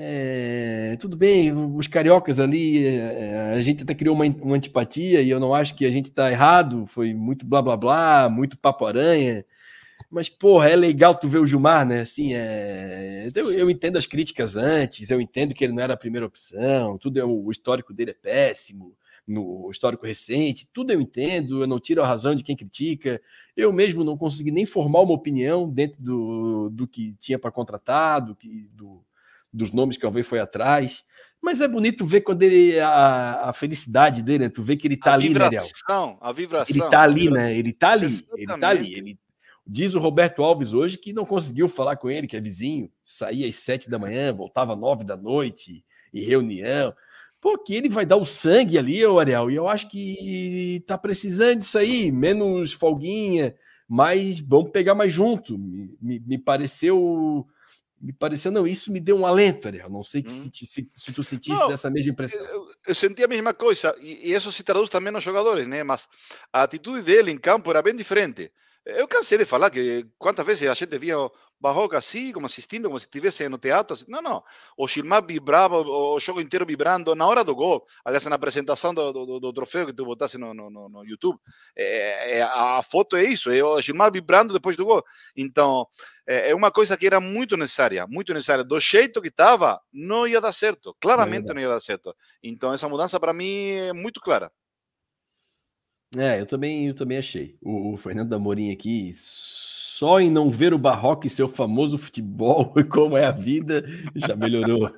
É... Tudo bem, os cariocas ali, a gente até criou uma, uma antipatia e eu não acho que a gente tá errado, foi muito blá blá blá, muito papo aranha. Mas, porra, é legal tu ver o Gilmar, né? Assim, é... eu, eu entendo as críticas antes, eu entendo que ele não era a primeira opção, tudo é o histórico dele é péssimo, no histórico recente, tudo eu entendo, eu não tiro a razão de quem critica. Eu mesmo não consegui nem formar uma opinião dentro do, do que tinha para contratar, do que, do, dos nomes que o Alvei foi atrás. Mas é bonito ver quando ele a, a felicidade dele, né? Tu vê que ele tá a ali, vibração, né, Ariel? A vibração, ele tá ali, vibração. né? Ele tá ali, Exatamente. ele tá ali, ele Diz o Roberto Alves hoje que não conseguiu falar com ele, que é vizinho, saía às sete da manhã, voltava às nove da noite, e reunião. Pô, que ele vai dar o sangue ali, ô Ariel, e eu acho que tá precisando disso aí, menos folguinha, mas vamos pegar mais junto. Me, me, me pareceu... Me pareceu, não, isso me deu um alento, Ariel. Não sei que hum. se, se, se tu sentisse não, essa mesma impressão. Eu, eu senti a mesma coisa, e, e isso se traduz também nos jogadores, né? Mas a atitude dele em campo era bem diferente. Eu cansei de falar que quantas vezes a gente via o Barroca assim, como assistindo, como se estivesse no teatro. Assim. Não, não. O Gilmar vibrava, o jogo inteiro vibrando. Na hora do gol, aliás, na apresentação do, do, do troféu que tu botasse no, no, no YouTube, é, é, a foto é isso, é o Gilmar vibrando depois do gol. Então, é, é uma coisa que era muito necessária, muito necessária. Do jeito que estava, não ia dar certo. Claramente é não ia dar certo. Então, essa mudança, para mim, é muito clara. É, eu também, eu também achei. O, o Fernando Amorim aqui, só em não ver o Barroca e seu famoso futebol e como é a vida, já melhorou.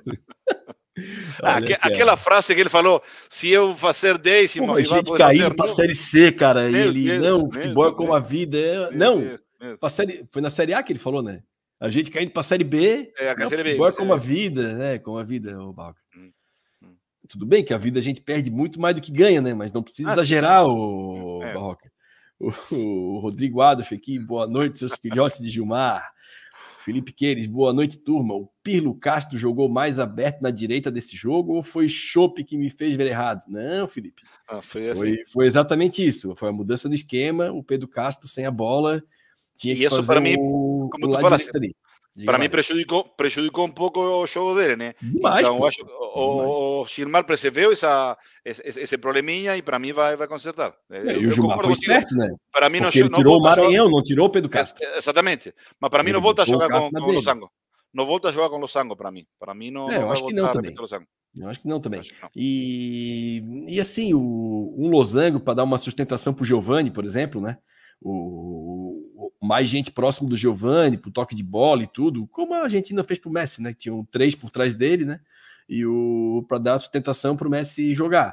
ah, Olha, aquela frase que ele falou, se eu fazer dez, Pô, a gente caindo para a Série C, cara, e ele, Deus, não, o futebol Deus, é como Deus, a vida. É... Não, Deus, Deus. Série, foi na Série A que ele falou, né? A gente caindo para a Série B, é, não, série futebol B, é como a vida, né? Como a vida, o Barroca. Hum. Tudo bem que a vida a gente perde muito mais do que ganha, né? Mas não precisa ah, exagerar, o é. Barroca. O, o Rodrigo Adolf aqui, boa noite, seus filhotes de Gilmar. Felipe Queires, boa noite, turma. O Pirlo Castro jogou mais aberto na direita desse jogo ou foi Chopp que me fez ver errado? Não, Felipe. Ah, foi, assim. foi, foi exatamente isso. Foi a mudança do esquema, o Pedro Castro sem a bola. Tinha e que isso fazer para mim, o, como o tu falaste, ali. Para mim prejudicou, prejudicou um pouco o jogo dele, né? Demais, então, acho, o, o Gilmar percebeu essa, esse, esse probleminha e para mim vai, vai consertar. É, eu, e o Gilmar foi esperto, né? Para mim Porque não, ele tirou não o Maranhão, jogar... não tirou o Pedro Castro. É, exatamente. Mas para mim ele não volta a jogar com, com o Losango. Não volta a jogar com o Losango, para mim. Para mim não, é, não vai acho voltar que não a também. o Losango. Eu acho que não também. Que não. E, e assim, o, um Losango para dar uma sustentação para o Giovani, por exemplo, né? o, o mais gente próximo do Giovani, pro toque de bola e tudo, como a Argentina fez pro Messi, né? Que tinham três por trás dele, né? E o para dar sustentação pro Messi jogar.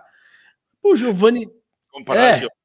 O Giovani. Comparar, é,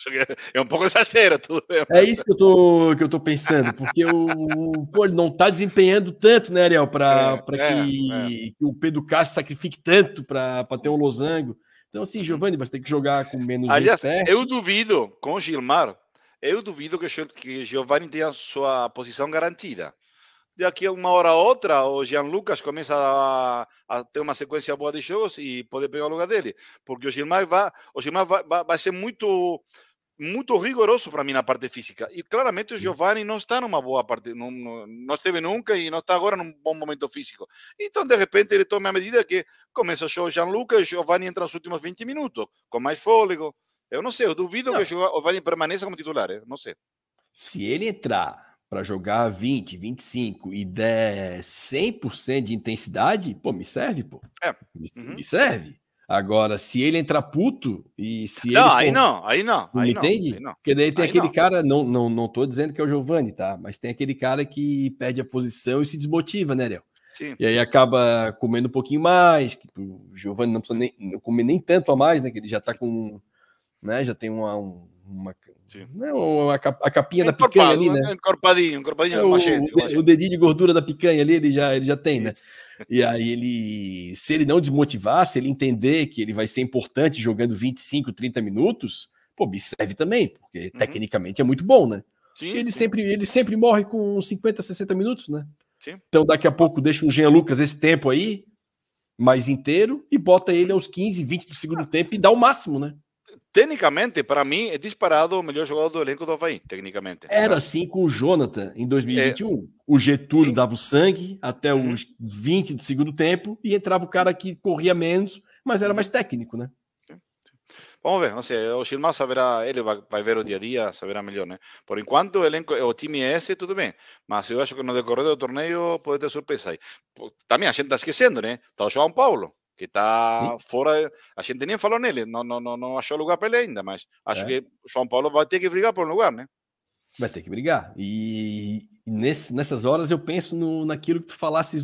é um pouco exagero tudo. É isso que eu tô, que eu tô pensando, porque o, pô, ele não tá desempenhando tanto, né, Ariel, para é, é, que, é. que o Pedro Castro sacrifique tanto para ter um losango. Então, assim, Giovani, vai ter que jogar com menos Aliás, gente perto. Eu duvido, com o Gilmar, eu duvido que, que Giovani tenha sua posição garantida. Daqui a uma hora ou outra, o Jean Lucas começa a, a ter uma sequência boa de jogos e pode pegar o lugar dele. Porque o Gilmar vai, o Gilmar vai, vai, vai ser muito, muito rigoroso para mim na parte física. E claramente o Giovani não está numa boa parte, não, não, não esteve nunca e não está agora num bom momento físico. Então, de repente, ele toma a medida que começa o show Jean Lucas e o Giovani entra nos últimos vinte minutos, com mais fôlego. Eu não sei, eu duvido não. que o Giovani permaneça como titular, eu não sei. Se ele entrar para jogar vinte, vinte e cinco e der cem por cento de intensidade, pô, me serve, pô. É. Me, uhum. me serve. Agora, se ele entrar puto e se não, ele. For... Aí não, aí não. Não aí me não, entende? Aí não. Porque daí tem aí aquele não. cara, não, não, não tô dizendo que é o Giovani, tá? Mas tem aquele cara que perde a posição e se desmotiva, né, Ariel? Sim. E aí acaba comendo um pouquinho mais, que o Giovani não precisa nem comer nem tanto a mais, né? Que ele já tá com. Né, já tem uma. uma não, a capinha da picanha ali, né? Encorpadinho, encorpadinho é, como a gente. O, o dedinho de gordura da picanha ali, ele já, ele já tem, né? E aí ele, se ele não desmotivar, se ele entender que ele vai ser importante jogando vinte e cinco, trinta minutos, pô, me serve também, porque uhum. tecnicamente é muito bom, né? Sim, ele, sim. Sempre, ele sempre morre com cinquenta, sessenta minutos, né? Sim. Então daqui a pouco deixa um Jean Lucas esse tempo aí, mais inteiro, e bota ele aos quinze, vinte do segundo ah. tempo e dá o máximo, né? Tecnicamente, para mim, é disparado o melhor jogador do elenco do Avaí, tecnicamente. Era tá? assim com o Jonathan em dois mil e vinte e um. É... O Getúlio Sim. dava o sangue até uhum. os vinte do segundo tempo e entrava o cara que corria menos, mas era mais técnico, né? Sim. Vamos ver, não sei, o Gilmar saberá, ele vai, vai ver o dia a dia, saberá melhor, né? Por enquanto, o, elenco, o time é esse, tudo bem. Mas eu acho que no decorrer do torneio pode ter surpresa aí. Também a gente está esquecendo, né? Está o João Paulo, que está fora, a gente nem falou nele, não, não, não, não achou lugar para ele ainda, mas acho é. que o João Paulo vai ter que brigar por um lugar, né? Vai ter que brigar. E, e nesse, nessas horas eu penso no, naquilo que tu falasses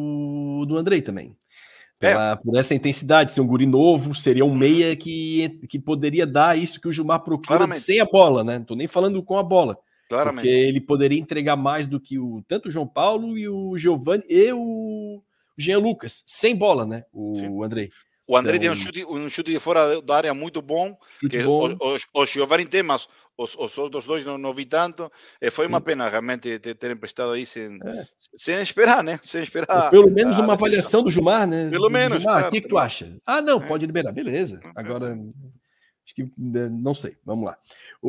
do, do Andrei também. Pela, é. Por essa intensidade, ser um guri novo, seria um meia que, que poderia dar isso que o Gilmar procura sem a bola, né? Não tô nem falando com a bola. Claramente. Porque ele poderia entregar mais do que o, tanto o João Paulo e o Giovani e o Jean Lucas, sem bola, né? O Sim. Andrei. O Andrei então, tem um chute, um chute de fora da área muito bom. Que bom. O, o, o Giovani tem, mas os, os outros dois não, não vi tanto. E foi Sim. uma pena realmente terem prestado aí sem, é. sem esperar, né? Sem esperar. Ou pelo menos uma avaliação do Gilmar, né? Pelo do menos. Gilmar, o claro, que, que tu acha? Ah, não, é. pode liberar. Beleza. Agora, acho que não sei. Vamos lá.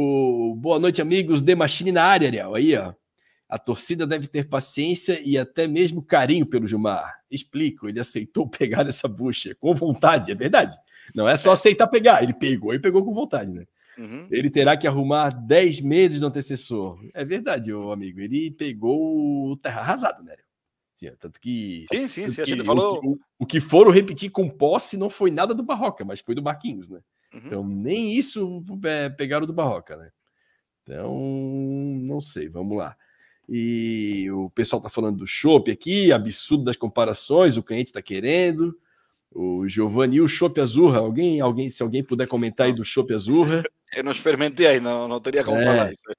O, boa noite, amigos. The Machine na área, Ariel. Aí, ó. A torcida deve ter paciência e até mesmo carinho pelo Gilmar. Explico, ele aceitou pegar essa bucha com vontade, é verdade. Não é só é. aceitar pegar, ele pegou e pegou com vontade, né? Uhum. Ele terá que arrumar dez meses no antecessor. É verdade, meu amigo. Ele pegou o terra arrasada, né? Sim, tanto que. Sim, sim, sim. A gente que, falou. O que, o, o que foram repetir com posse não foi nada do Barroca, mas foi do Marquinhos, né? Uhum. Então, nem isso é, pegaram do Barroca, né? Então, não sei, vamos lá. E o pessoal tá falando do chopp aqui, absurdo das comparações, o cliente tá querendo. O Giovanni e o chopp Azurra. Alguém, alguém, se alguém puder comentar aí do chopp Azurra. Eu não experimentei ainda, não, não teria como é. falar isso.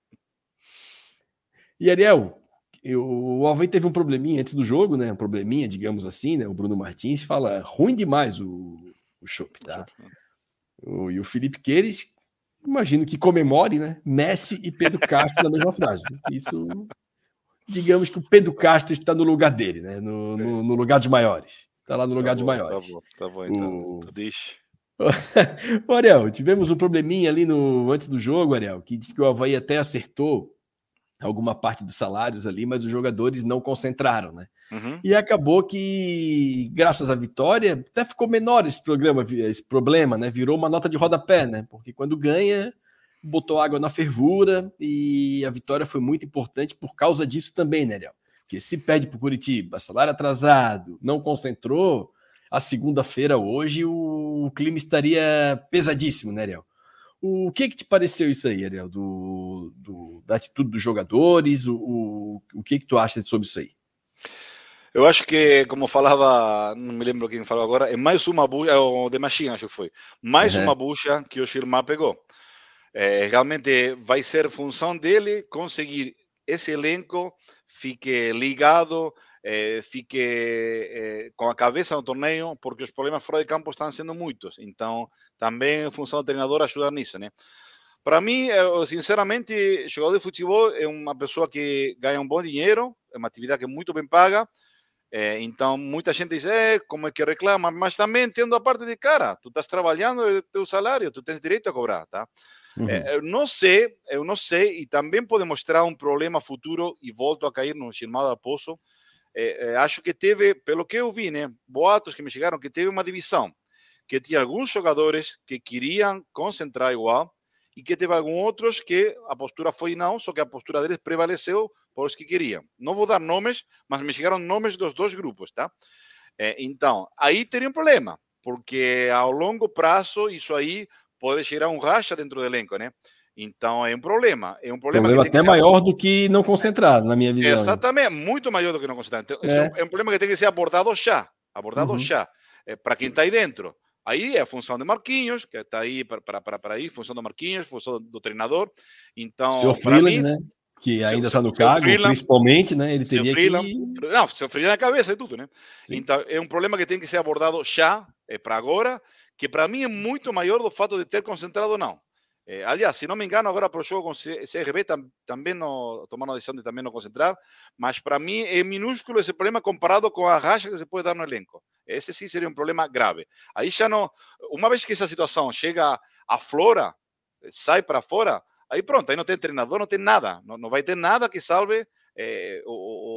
E Ariel, eu, o Avaí teve um probleminha antes do jogo, né? Um probleminha, digamos assim, né? O Bruno Martins fala ruim demais o, o chopp, tá? O, e o Felipe Queires, imagino que comemore, né? Messi e Pedro Castro na mesma frase. Isso. Digamos que o Pedro Castro está no lugar dele, né? No, no, no lugar dos maiores. Está lá no lugar tá dos bom, maiores. Tá bom, tá bom, então. O... Deixa. O Ariel, tivemos um probleminha ali no, antes do jogo, Ariel, que disse que o Avaí até acertou alguma parte dos salários ali, mas os jogadores não concentraram, né? Uhum. E acabou que, graças à vitória, até ficou menor esse programa, esse problema, né? Virou uma nota de rodapé, né? Porque quando ganha, botou água na fervura e a vitória foi muito importante por causa disso também, né, Ariel? Porque se perde para o Curitiba, salário atrasado, não concentrou, a segunda-feira hoje o clima estaria pesadíssimo, né, Ariel? O que que te pareceu isso aí, Ariel, do, do, da atitude dos jogadores? O, o, o que que tu acha sobre isso aí? Eu acho que, como falava, não me lembro quem falou agora, é mais uma bucha, o The Machine acho que foi, mais uhum. uma bucha que o Gilmar pegou. É, realmente vai ser função dele conseguir esse elenco fique ligado, é, fique é, com a cabeça no torneio, porque os problemas fora de campo estão sendo muitos. Então, também é função do treinador ajudar nisso, né? Para mim, eu, sinceramente, jogador de futebol é uma pessoa que ganha um bom dinheiro, é uma atividade que é muito bem paga. É, então, muita gente diz, é, como é que reclama? Mas também entendo a parte de, cara, tu estás trabalhando, é teu salário, tu tens direito a cobrar, tá? Uhum. É, eu não sei, eu não sei, e também pode mostrar um problema futuro, e volto a cair no chamado ao poço. É, é, acho que teve, pelo que eu vi, né, boatos que me chegaram, que teve uma divisão, que tinha alguns jogadores que queriam concentrar igual, e que teve alguns outros que a postura foi não, só que a postura deles prevaleceu por os que queriam. Não vou dar nomes, mas me chegaram nomes dos dois grupos, tá? É, então, aí teria um problema, porque ao longo prazo isso aí pode gerar um racha dentro do elenco, né? Então é um problema. É um problema, problema que tem até que maior do que não concentrado, na minha visão. Exatamente, muito maior do que não concentrado. Então, é. é um problema que tem que ser abordado já. Abordado uhum. já. É, para quem está aí dentro. Aí é a função de Marquinhos, que está aí para ir, função do Marquinhos, função do treinador. Então, Seu Freeland, mim, né? Que ainda está no cargo, Freeland, principalmente, né? Ele teria Freeland, que... Não, seu Freeland na cabeça e tudo, né? Sim. Então, é um problema que tem que ser abordado já, é para agora, que para mim é muito maior do fato de ter concentrado ou não. É, aliás, se não me engano, agora para o jogo com C R B tam, também não, tomaram a decisão de também não concentrar, mas para mim é minúsculo esse problema comparado com a racha que se pode dar no elenco. Esse sim seria um problema grave. Aí já não... Uma vez que essa situação chega a flora, sai para fora, aí pronto, aí não tem treinador, não tem nada. Não, não vai ter nada que salve é, o,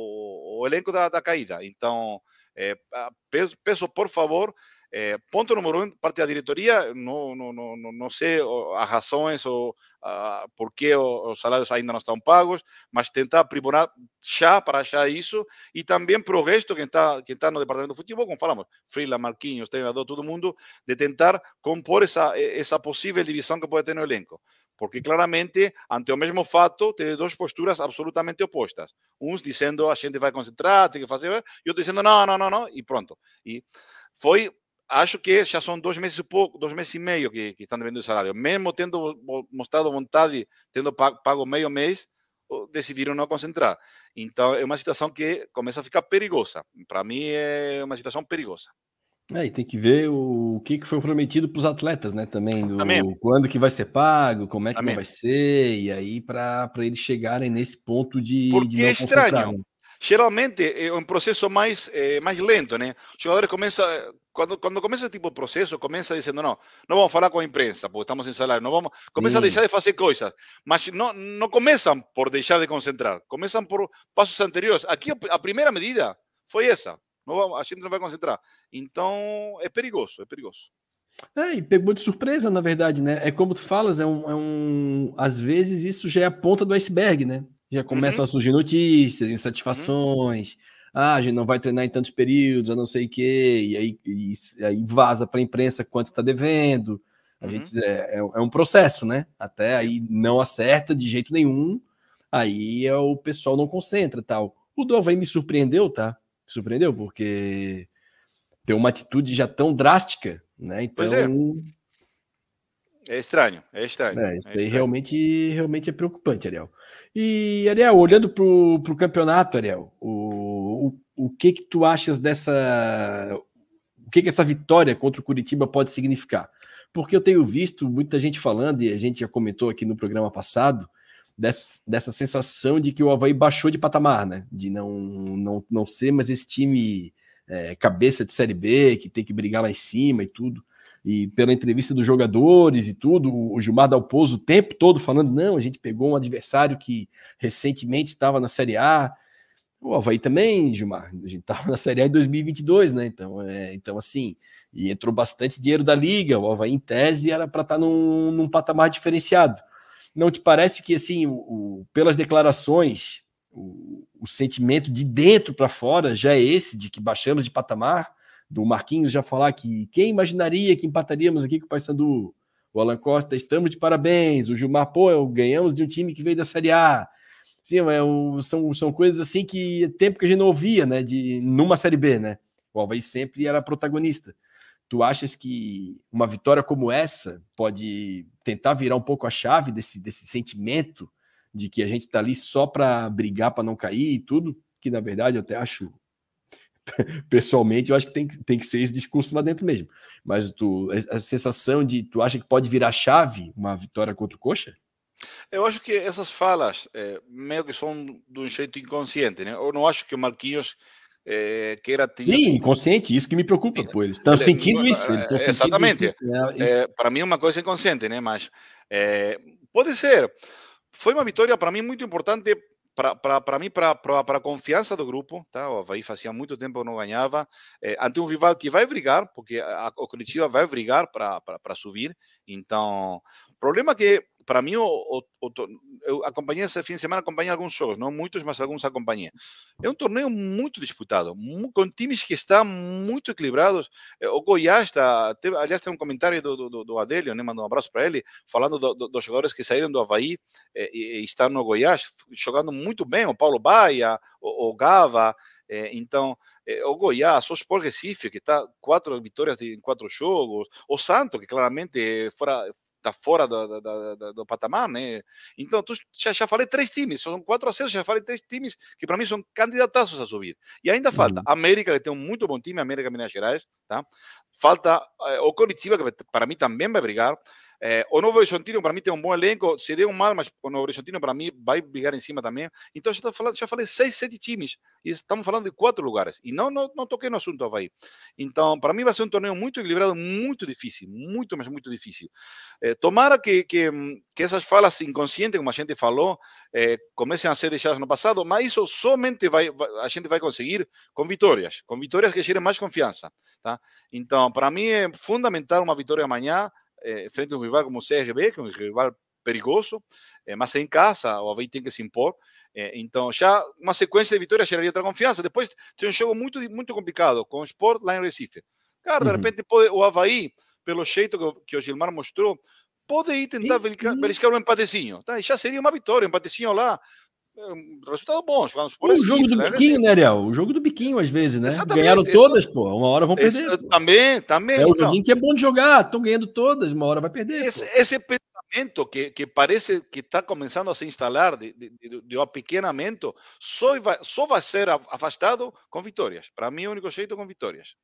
o, o elenco da, da caída. Então, é, peço, peço, por favor... É, ponto número um, parte da diretoria, não, não, não, não sei as razões ou uh, por que os salários ainda não estão pagos, mas tentar aprimorar já para já isso, e também para o resto, quem está quem tá no departamento de futebol, como falamos, Freeland, Marquinhos, treinador, todo mundo, de tentar compor essa, essa possível divisão que pode ter no elenco. Porque claramente, ante o mesmo fato, tem duas posturas absolutamente opostas. Uns dizendo a gente vai concentrar, tem que fazer, e outros dizendo não, não, não, não, e pronto. E foi... Acho que já são dois meses e pouco, dois meses e meio que, que estão devendo o salário. Mesmo tendo mostrado vontade, tendo pago, pago meio mês, decidiram não concentrar. Então, é uma situação que começa a ficar perigosa. Para mim, é uma situação perigosa. É, e tem que ver o, o que foi prometido para os atletas, né? Também, do, Também. Quando que vai ser pago, como é que Também. não vai ser, e aí para eles chegarem nesse ponto de, Porque de não é estranho. concentrar. Né? Geralmente é um processo mais, é, mais lento, né? Os jogadores começam, quando, quando começa esse tipo de processo, começa dizendo, não, não vamos falar com a imprensa, porque estamos sem salário, não vamos, começa a deixar de fazer coisas, mas não, não começam por deixar de concentrar, começam por passos anteriores. Aqui a primeira medida foi essa, não vamos, a gente não vai concentrar. Então é perigoso, é perigoso. É, e pegou de surpresa, na verdade, né? É como tu falas, é um, é um... às vezes isso já é a ponta do iceberg, né? Já começam uhum. a surgir notícias, insatisfações. Uhum. Ah, a gente não vai treinar em tantos períodos, a não sei o quê. E aí, e, aí vaza para a imprensa quanto está devendo. A uhum. gente, é, é um processo, né? Até Sim. aí não acerta de jeito nenhum. Aí é, o pessoal não concentra tal. O do Avaí me surpreendeu, tá? Me surpreendeu, porque tem uma atitude já tão drástica, né? Então... Pois é. É estranho, é estranho. É, isso é aí estranho. Realmente, realmente é preocupante, Ariel. E, Ariel, olhando para o campeonato, Ariel, o, o, o que que tu achas dessa... O que que essa vitória contra o Curitiba pode significar? Porque eu tenho visto muita gente falando, e a gente já comentou aqui no programa passado, dessa, dessa sensação de que o Avaí baixou de patamar, né? De não, não, não ser mais esse time é, cabeça de Série B, que tem que brigar lá em cima e tudo. E pela entrevista dos jogadores e tudo, o Gilmar Dalpozo o tempo todo falando, não, a gente pegou um adversário que recentemente estava na Série A. O Avaí também, Gilmar, a gente estava na Série A em dois mil e vinte e dois, né? Então, é, então, assim, e entrou bastante dinheiro da Liga, o Avaí, em tese, era para estar num, num patamar diferenciado. Não te parece que, assim, o, o, pelas declarações, o, o sentimento de dentro para fora já é esse, de que baixamos de patamar? Do Marquinhos já falar que quem imaginaria que empataríamos aqui com o Paysandu? O Alan Costa, estamos de parabéns. O Gilmar, pô, ganhamos de um time que veio da Série A. Sim, é um, são, são coisas assim que tempo que a gente não ouvia, né? De, numa Série B, né? O Avaí sempre era protagonista. Tu achas que uma vitória como essa pode tentar virar um pouco a chave desse, desse sentimento de que a gente tá ali só para brigar, para não cair e tudo? Que na verdade eu até acho, pessoalmente, eu acho que tem, tem que ser esse discurso lá dentro mesmo. Mas tu, a sensação de tu acha que pode virar chave uma vitória contra o Coxa? Eu acho que essas falas é, meio que são de um jeito inconsciente, né? Eu não acho que o Marquinhos é, queira... Tinha... Sim, inconsciente, isso que me preocupa, pô. Eles estão sentindo isso, eles estão sentindo exatamente. Isso, né? Isso. É, para mim é uma coisa inconsciente, né? Mas é, pode ser. Foi uma vitória para mim muito importante para mim, para a confiança do grupo, tá? O Avaí fazia muito tempo que não ganhava, é, ante um rival que vai brigar, porque a, a Curitiba vai brigar para subir. Então, o problema é que, para mim, o, o, o, eu acompanhei esse fim de semana, acompanhei alguns jogos, não muitos, mas alguns acompanhei. É um torneio muito disputado, com times que estão muito equilibrados. O Goiás está, teve, aliás, tem um comentário do, do, do Adélio, né? Mandou um abraço para ele, falando do, do, dos jogadores que saíram do Avaí e, e estão no Goiás, jogando muito bem, o Paulo Baia, o, o Gava. É, então, é, o Goiás, o Sport Recife, que está quatro vitórias em quatro jogos, o Santos, que claramente fora está fora do, do, do, do patamar, né? Então, tu, já, já falei três times, são quatro a zero, já falei três times que para mim são candidatos a subir. E ainda falta uhum. América, que tem um muito bom time, América Minas Gerais, tá? Falta é, o Curitiba, que para mim também vai brigar. É, o Novo Horizontino, para mim, tem um bom elenco. Se deu um mal, mas o Novo Horizontino, para mim, vai brigar em cima também. Então, já, falando, já falei seis, sete times. E estamos falando de quatro lugares. E não, não, não toquei no assunto Avaí. Então, para mim, vai ser um torneio muito equilibrado, muito difícil. Muito, mas muito difícil. É, tomara que, que, que essas falas inconscientes, como a gente falou, é, comecem a ser deixadas no passado, mas isso somente vai, a gente vai conseguir com vitórias. Com vitórias que gerem mais confiança. Tá? Então, para mim, é fundamental uma vitória amanhã, Eh, frente a um rival como o C R B, que é um rival perigoso, eh, mas em casa o Avaí tem que se impor. Eh, então, já uma sequência de vitórias geraria outra confiança. Depois tem um jogo muito, muito complicado com o Sport lá em Recife. Cara, de repente, pode, o Avaí, pelo jeito que, que o Gilmar mostrou, pode ir tentar beliscar, beliscar um empatezinho. Tá? E já seria uma vitória, um empatecinho lá. Um resultado bom, jogamos por o jogo do biquinho, né, Ariel? O jogo do biquinho, às vezes, né? Exatamente, Ganharam todas, pô. Uma hora vão perder. Esse, também, também. É o joguinho que é bom de jogar, estão ganhando todas, uma hora vai perder. Esse, esse pensamento que, que parece que está começando a se instalar de, de, de, de um apequenamento só vai, só vai ser afastado com vitórias. Para mim, é o único jeito com vitórias.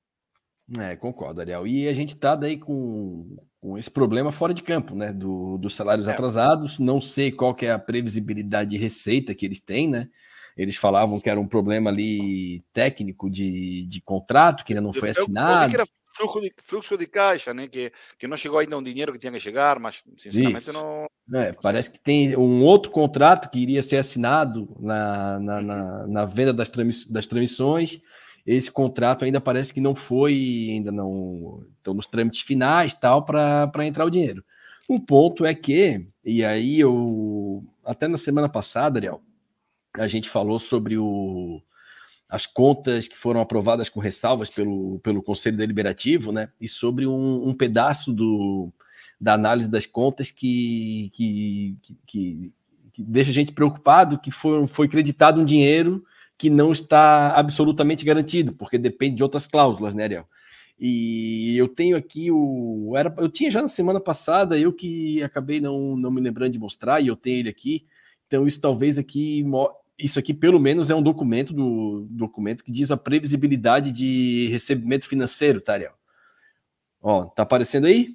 É, concordo, Ariel. E a gente tá daí com, com esse problema fora de campo, né? Do, dos salários é. atrasados. Não sei qual que é a previsibilidade de receita que eles têm, né? Eles falavam que era um problema ali técnico de, de contrato, que ainda não foi eu, assinado. Eu vi que era fluxo de, fluxo de caixa, né? Que, que não chegou ainda um dinheiro que tinha que chegar, mas sinceramente Isso. não. É, parece que tem um outro contrato que iria ser assinado na, na, na, na venda das, transmiss, das transmissões. Esse contrato ainda parece que não foi, ainda não estão nos trâmites finais tal para entrar o dinheiro. O ponto é que, e aí eu até na semana passada, Ariel, a gente falou sobre o, as contas que foram aprovadas com ressalvas pelo, pelo Conselho Deliberativo, né? E sobre um, um pedaço do, da análise das contas que, que, que, que deixa a gente preocupado, que foi, foi creditado um dinheiro que não está absolutamente garantido, porque depende de outras cláusulas, né, Ariel? E eu tenho aqui o... Era, eu tinha já na semana passada, eu que acabei não, não me lembrando de mostrar, e eu tenho ele aqui. Então isso talvez aqui... Isso aqui pelo menos é um documento do documento que diz a previsibilidade de recebimento financeiro, tá, Ariel? Ó, tá aparecendo aí?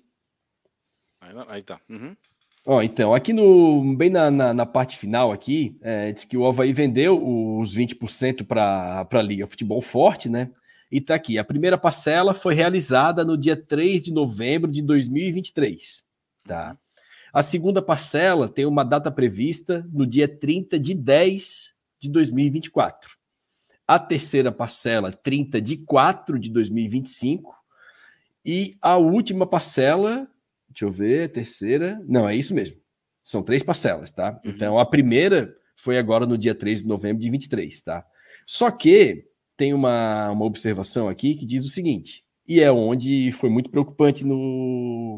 Aí tá. Uhum. Ó, então, aqui no, bem na, na, na parte final aqui, é, diz que o Avaí vendeu os vinte por cento para a Liga Futebol Forte, né? E tá aqui, a primeira parcela foi realizada no dia três de novembro de dois mil e vinte e três, tá? Uhum. A segunda parcela tem uma data prevista no dia trinta de dez de dois mil e vinte e quatro. A terceira parcela, trinta de quatro de dois mil e vinte e cinco. E a última parcela... Deixa eu ver, terceira... Não, é isso mesmo. São três parcelas, tá? Uhum. Então, a primeira foi agora no dia três de novembro de vinte e três, tá? Só que tem uma, uma observação aqui que diz o seguinte, e é onde foi muito preocupante no,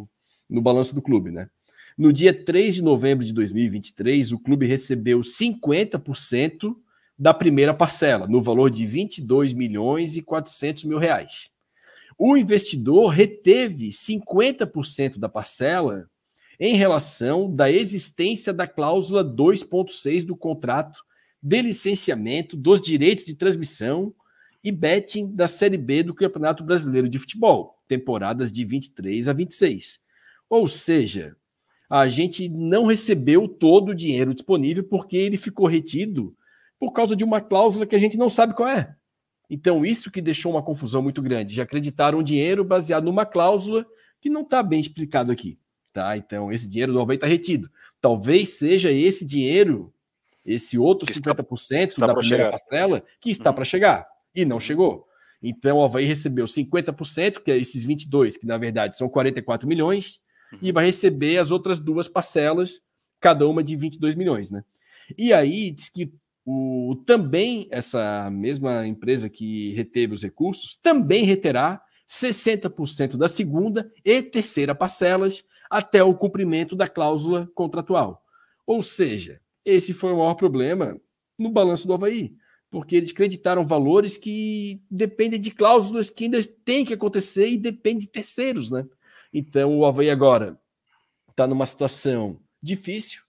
no balanço do clube, né? No dia três de novembro de dois mil e vinte e três, o clube recebeu cinquenta por cento da primeira parcela, no valor de vinte e dois milhões e quatrocentos mil reais. O investidor reteve cinquenta por cento da parcela em relação da existência da cláusula dois ponto seis do contrato de licenciamento dos direitos de transmissão e betting da Série B do Campeonato Brasileiro de Futebol, temporadas de vinte e três a vinte e seis. Ou seja, a gente não recebeu todo o dinheiro disponível porque ele ficou retido por causa de uma cláusula que a gente não sabe qual é. Então, isso que deixou uma confusão muito grande. Já acreditaram dinheiro baseado numa cláusula que não está bem explicado aqui. Tá? Então, esse dinheiro do Avaí está retido. Talvez seja esse dinheiro, esse outro que cinquenta por cento está, da primeira chegar. parcela, que está uhum. para chegar. E não chegou. Então, o Avaí recebeu cinquenta por cento, que é esses vinte e dois, que na verdade são quarenta e quatro milhões, uhum. e vai receber as outras duas parcelas, cada uma de vinte e dois milhões. Né? E aí, diz que O, também essa mesma empresa que reteve os recursos também reterá sessenta por cento da segunda e terceira parcelas até o cumprimento da cláusula contratual. Ou seja, esse foi o maior problema no balanço do Avaí, porque eles creditaram valores que dependem de cláusulas que ainda têm que acontecer e dependem de terceiros, né? Então o Avaí agora está numa situação difícil.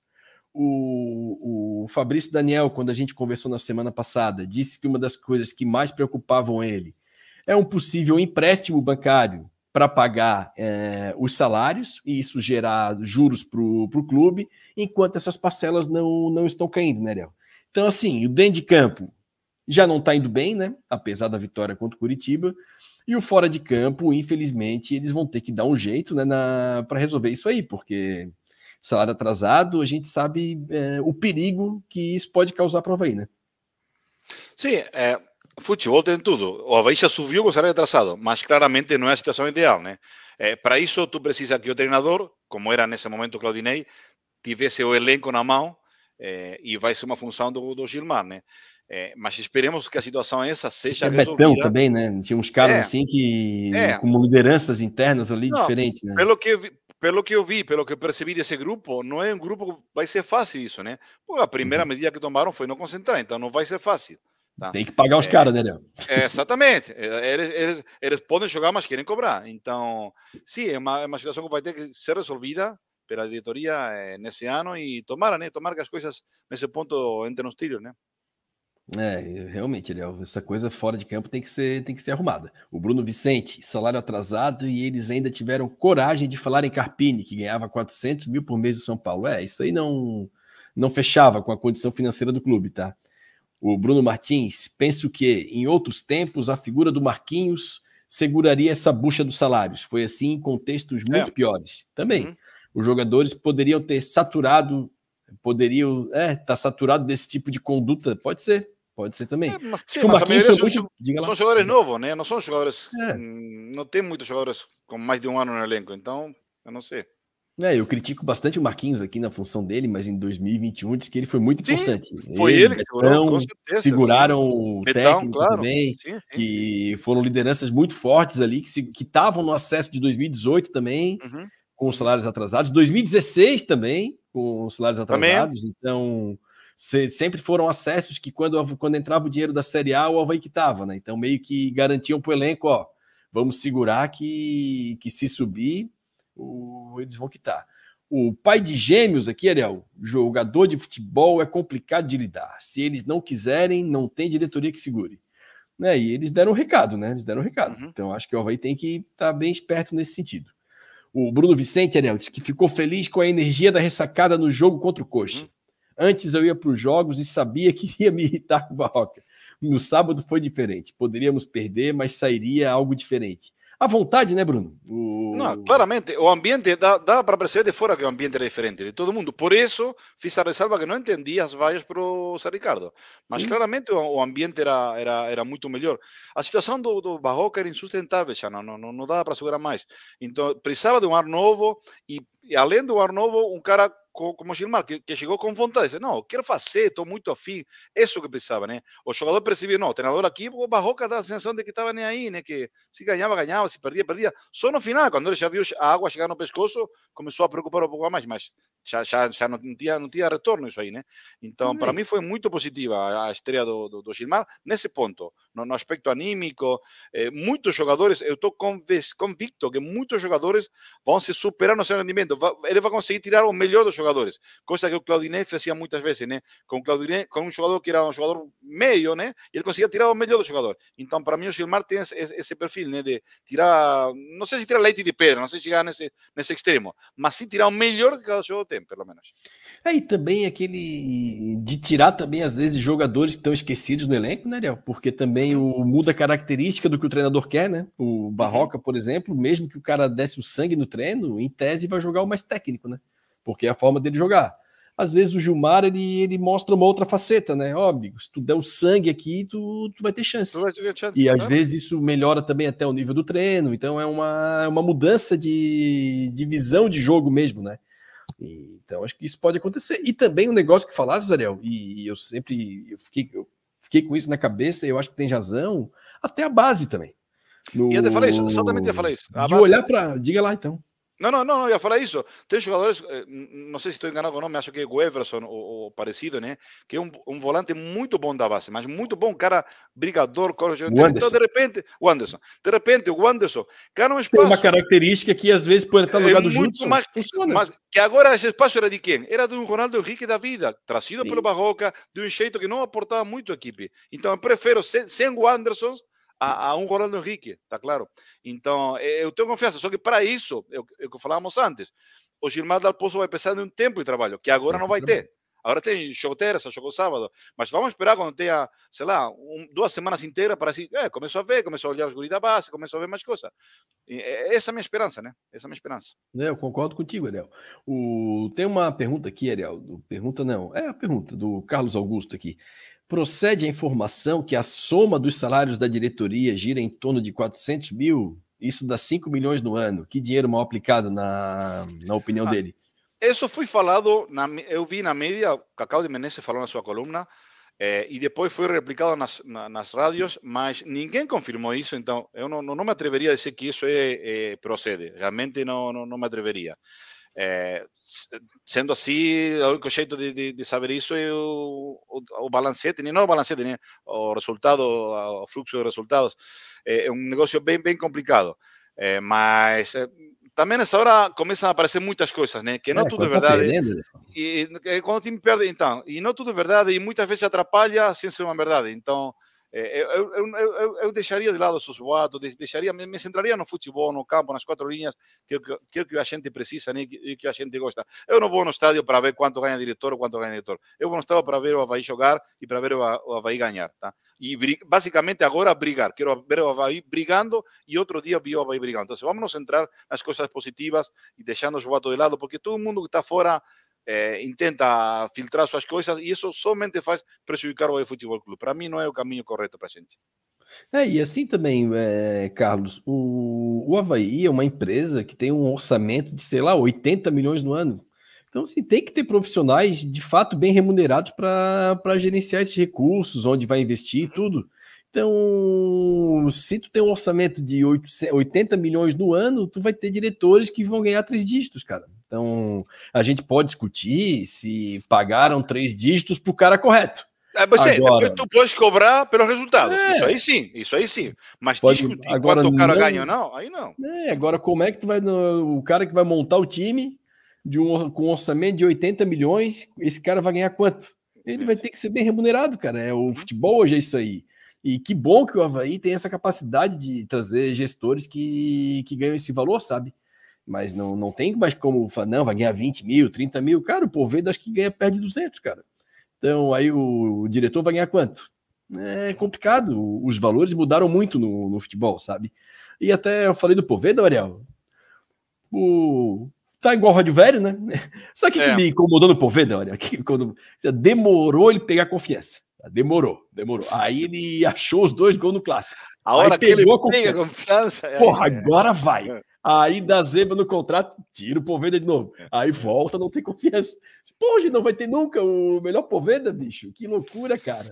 O, o Fabrício Daniel, quando a gente conversou na semana passada, disse que uma das coisas que mais preocupavam ele é um possível empréstimo bancário para pagar é, os salários e isso gerar juros para o clube, enquanto essas parcelas não, não estão caindo, né, Léo? Então, assim, o dentro de campo já não está indo bem, né? Apesar da vitória contra o Curitiba, e o fora de campo, infelizmente, eles vão ter que dar um jeito, né, para resolver isso aí, porque salário atrasado, a gente sabe é, o perigo que isso pode causar para o Avaí, né? Sim, é, futebol tem tudo. O Avaí já subiu com o salário atrasado, mas claramente não é a situação ideal, né? É, para isso, tu precisa que o treinador, como era nesse momento o Claudinei, tivesse o elenco na mão é, e vai ser uma função do, do Gilmar, né? É, mas esperemos que a situação essa seja é resolvida. Betão também, né? Tinha uns caras é, assim que, é. como lideranças internas ali, não, diferentes, né? Pelo que, pelo que eu vi, pelo que eu percebi desse grupo, não é um grupo que vai ser fácil isso, né? Pô, a primeira uhum. medida que tomaram foi não concentrar, então não vai ser fácil. Tá? Tem que pagar os é, caras, né, Léo? É, exatamente. Eles, eles, eles podem jogar, mas querem cobrar. Então, sim, é uma, é uma situação que vai ter que ser resolvida pela diretoria é, nesse ano e tomara, né? Tomara que as coisas nesse ponto entrem nos trilhos, né? É, realmente, Léo, essa coisa fora de campo tem que ser, tem que ser arrumada. O Bruno Vicente, salário atrasado, e eles ainda tiveram coragem de falar em Carpini, que ganhava quatrocentos mil por mês do São Paulo. É, isso aí não, não fechava com a condição financeira do clube, tá? O Bruno Martins, penso que, em outros tempos, a figura do Marquinhos seguraria essa bucha dos salários. Foi assim em contextos muito é. piores. Também, uhum. os jogadores poderiam ter saturado, poderiam é, estar tá saturado desse tipo de conduta, pode ser. Pode ser também. É, mas, sim, mas a maioria são, muito... são jogadores novos, né? Não são jogadores. É. Não tem muitos jogadores com mais de um ano no elenco, então eu não sei. É, eu critico bastante o Marquinhos aqui na função dele, mas em dois mil e vinte e um disse que ele foi muito sim, importante. Foi ele, ele que segurou, com certeza. Seguraram sim. o Betão, técnico claro. também, sim, sim, que sim. foram lideranças muito fortes ali, que estavam no acesso de dois mil e dezoito também, uhum. com os salários atrasados. dois mil e dezesseis também, com os salários atrasados. Também. Então... sempre foram acessos que quando, quando entrava o dinheiro da Série A, o Avaí quitava, né? Então meio que garantiam para o elenco, ó, vamos segurar que, que se subir, o, eles vão quitar. O pai de gêmeos aqui, Ariel, jogador de futebol é complicado de lidar. Se eles não quiserem, não tem diretoria que segure. Né? E eles deram o um recado, né? Eles deram o um recado. Uhum. Então acho que o Avaí tem que estar tá bem esperto nesse sentido. O Bruno Vicente, Ariel, disse que ficou feliz com a energia da ressacada no jogo contra o Coxa. Uhum. Antes eu ia para os jogos e sabia que ia me irritar com o Barroca. No sábado foi diferente. Poderíamos perder, mas sairia algo diferente. À vontade, né, Bruno? O... Não, claramente. O ambiente, dá, dá para perceber de fora que o ambiente era diferente de todo mundo. Por isso, fiz a ressalva que não entendi as vaias para o Zé Ricardo. Mas, sim, claramente, o, o ambiente era, era, era muito melhor. A situação do, do Barroca era insustentável já. Não, não, não, não dava para segurar mais. Então, precisava de um ar novo e, e além do ar novo, um cara como Gilmar, que, que chegou com vontade, disse, não, quero fazer, estou muito afim, isso que precisava, né? O jogador percebeu, não, o treinador aqui, o Barroca dá a sensação de que estava nem aí, né? Que se ganhava, ganhava, se perdia, perdia. Só no final, quando ele já viu a água chegar no pescoço, começou a preocupar um pouco mais, mas já, já, já não, tinha, não tinha retorno isso aí, né? Então, para mim foi muito positiva a estreia do, do, do Gilmar nesse ponto, no, no aspecto anímico. Eh, muitos jogadores, eu estou convicto que muitos jogadores vão se superar no seu rendimento, ele vai conseguir tirar o melhor dos jogadores, coisa que o Claudinei fazia muitas vezes, né? Com o Claudinei, com um jogador que era um jogador meio, né? E ele conseguia tirar o melhor do jogador. Então, para mim, o Gilmar tem esse, esse perfil, né? De tirar, não sei se tirar leite de pedra, não sei se chegar nesse, nesse extremo, mas sim tirar o melhor que cada jogador tem, pelo menos. É, e também aquele de tirar também, às vezes, jogadores que estão esquecidos no elenco, né, Ariel? Porque também uhum. o, muda a característica do que o treinador quer, né? O Barroca, uhum. por exemplo, mesmo que o cara desse o sangue no treino, em tese vai jogar o mais técnico, né? Porque é a forma dele jogar. Às vezes o Gilmar, ele, ele mostra uma outra faceta, né? Ó, amigo, se tu der o sangue aqui, tu, tu vai ter chance. Vai ter chance e às né? vezes isso melhora também até o nível do treino. Então é uma, uma mudança de, de visão de jogo mesmo, né? Então, acho que isso pode acontecer. E também um negócio que falasse, Ariel, e eu sempre eu fiquei, eu fiquei com isso na cabeça, e eu acho que tem razão, até a base também. No... E eu te falei isso, exatamente eu falei isso. A de base... olhar para... Diga lá, então. Não, não, não, eu ia falar isso. Tem jogadores, eh, não sei se estou enganado ou não, mas acho que é o Everson ou, ou parecido, né? Que é um, um volante muito bom da base, mas muito bom, cara brigador, corre. Então, de repente, o Anderson, de repente, o Anderson ganha um espaço. Tem uma característica que às vezes pode estar no lugar é do Judson. Mais, mas que agora esse espaço era de quem? Era de um Ronaldo Henrique da vida, trazido Sim. pelo Barroca, de um jeito que não aportava muito a equipe. Então, eu prefiro, sem, sem o Anderson, a, a um Ronaldo Henrique, tá claro? Então, eu tenho confiança, só que para isso, é o que falávamos antes, o Gilmar Dal Pozo vai precisar de um tempo de trabalho, que agora não vai ter. Agora tem jogo terça, jogo sábado, mas vamos esperar quando tenha, sei lá, um, duas semanas inteiras para assim, é, começou a ver, começou a olhar os guris da base, começou a ver mais coisas. E essa é a minha esperança, né? Essa é a minha esperança. É, eu concordo contigo, Ariel. O... Tem uma pergunta aqui, Ariel, pergunta não, é a pergunta do Carlos Augusto aqui. Procede a informação que a soma dos salários da diretoria gira em torno de quatrocentos mil? Isso dá cinco milhões no ano. Que dinheiro mal aplicado, na, na opinião ah, dele? Isso foi falado, na, eu vi na mídia, Cacau de Menezes falou na sua coluna, eh, e depois foi replicado nas, na, nas rádios, mas ninguém confirmou isso, então eu não, não me atreveria a dizer que isso é, é, procede. Realmente não, não, não me atreveria. É, sendo assim, o único jeito de, de, de saber isso é o, o, o balancete, nem não o balancete, nem o resultado, o fluxo de resultados. É, é um negócio bem, bem complicado. É, mas é, também nessa hora começam a aparecer muitas coisas, né? Que não é, tudo é verdade. E, e quando o time perde, então, e não tudo é verdade, e muitas vezes atrapalha sem ser uma verdade. Então, É, eu, eu, eu, eu deixaria de lado esses boatos, deixaria, me, me centraria no futebol, no campo, nas quatro linhas, que é que, que a gente precisa, né, que, que a gente gosta. Eu não vou no estádio para ver quanto ganha diretor ou quanto ganha diretor. Eu vou no estádio para ver o Avaí jogar e para ver o, o Avaí ganhar. Tá? E basicamente agora brigar. Quero ver o Avaí brigando e outro dia ver o Avaí brigando. Então vamos nos centrar nas coisas positivas e deixando os boatos de lado, porque todo mundo que está fora É, intenta filtrar suas coisas e isso somente faz prejudicar o Futebol Clube. Para mim não é o caminho correto para a gente. É, e assim também, é, Carlos, o, o Avaí é uma empresa que tem um orçamento de, sei lá, oitenta milhões no ano. Então, assim, tem que ter profissionais de fato bem remunerados para gerenciar esses recursos, onde vai investir e uhum. tudo. Então, se tu tem um orçamento de oitenta milhões no ano, tu vai ter diretores que vão ganhar três dígitos, cara. Então, a gente pode discutir se pagaram três dígitos pro cara correto. É, você, agora, tu pode cobrar pelos resultados. É, isso aí sim, isso aí sim. Mas pode, discutir agora, quanto o cara não, ganha ou não, aí não. É, agora, como é que tu vai... No, o cara que vai montar o time de um, com um orçamento de oitenta milhões, esse cara vai ganhar quanto? Ele vai ter que ser bem remunerado, cara. É, o futebol hoje é isso aí. E que bom que o Avaí tem essa capacidade de trazer gestores que, que ganham esse valor, sabe? Mas não, não tem mais como falar, não, vai ganhar vinte mil, trinta mil. Cara, o Poveda acho que ganha perto de duzentos, cara. Então, aí o, o diretor vai ganhar quanto? É complicado. Os valores mudaram muito no, no futebol, sabe? E até eu falei do Poveda, Ariel. O... Tá igual o Rádio Velho, né? Só que, é. que me incomodou no Poveda, Ariel, que quando demorou ele pegar confiança. Demorou, demorou. Aí ele achou os dois gols no clássico. A hora aí que ele pegou a confiança. confiança Porra, agora vai. Aí dá zebra no contrato, tira o Poveda de novo. Aí volta, não tem confiança. Pô, não vai ter nunca o melhor Poveda, bicho. Que loucura, cara.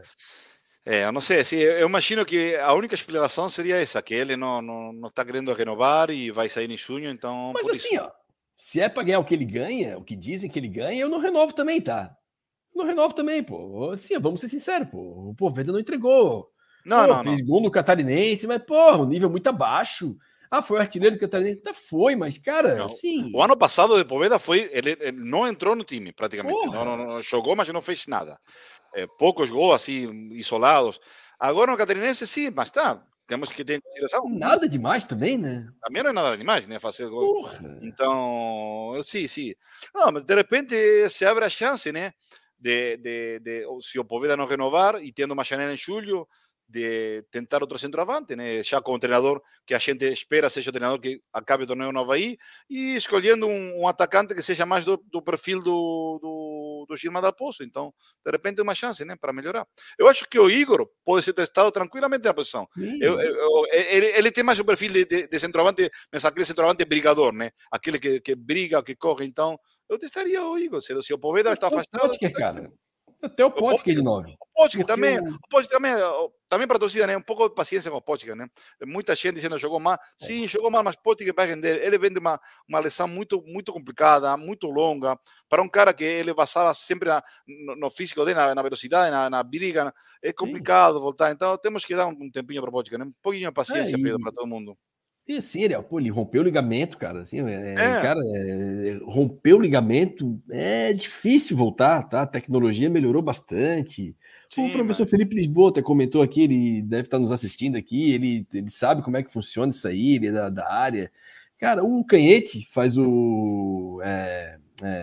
É, eu não sei, assim, eu imagino que a única explicação seria essa, que ele não, não, não está querendo renovar e vai sair em junho, então... Mas assim, isso. ó, se é para ganhar o que ele ganha, o que dizem que ele ganha, eu não renovo também, tá? Eu não renovo também, pô. Assim, vamos ser sinceros, pô. O Poveda não entregou. Não, pô, não, fez não. gol no Catarinense, mas, porra, o nível muito abaixo. Ah, foi artilheiro do Catarinense? Até foi, mas, cara, não. assim... O ano passado o Poveda foi... Ele, ele não entrou no time, praticamente. Não, não, não, jogou, mas não fez nada. É, poucos gols, assim, isolados. Agora no Catarinense, sim, mas tá. Temos que ter em consideração. Nada demais também, né? Também não é nada demais, né? Fazer gol. Porra. Então, sim, sim. Não, mas de repente se abre a chance, né? De, de, de, se o Poveda não renovar e tendo uma janela em julho, de tentar outro centroavante, né? Já com o treinador que a gente espera seja o treinador que acabe o torneio no Avaí e escolhendo um, um atacante que seja mais do, do perfil do, do, do Gilmar Dalpozo. Então, de repente, é uma chance, né? Para melhorar. Eu acho que o Igor pode ser testado tranquilamente na posição. Eu, eu, eu, ele, ele tem mais o perfil de, de, de centroavante, mas aquele centroavante brigador, né? Aquele que, que briga, que corre. Então, eu testaria o Igor. Se, se o Poveda está afastado... Potker, cara. Até o Potker de nove. O Potker também, o... o Potker também, também para a torcida, né? Um pouco de paciência com o Potker, né? Muita gente dizendo jogou mal. Sim, é. jogou mal, mas Potker vai render. Ele vem de uma, uma lesão muito, muito complicada, muito longa. Para um cara que ele basava sempre na, no, no físico dele, na, na velocidade, na, na briga, é complicado Sim. voltar. Então temos que dar um tempinho para o Potker, né? Um pouquinho de paciência, é, e... Pedro, para todo mundo. E assim, ele, pô, ele rompeu o ligamento, cara. Assim, é, é. Cara, é, rompeu o ligamento, é difícil voltar, tá? A tecnologia melhorou bastante. Sim, o professor mas... Felipe Lisboa até comentou aqui, ele deve estar nos assistindo aqui, ele, ele sabe como é que funciona isso aí, ele é da, da área. Cara, o Canhete faz o... É,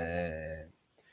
é,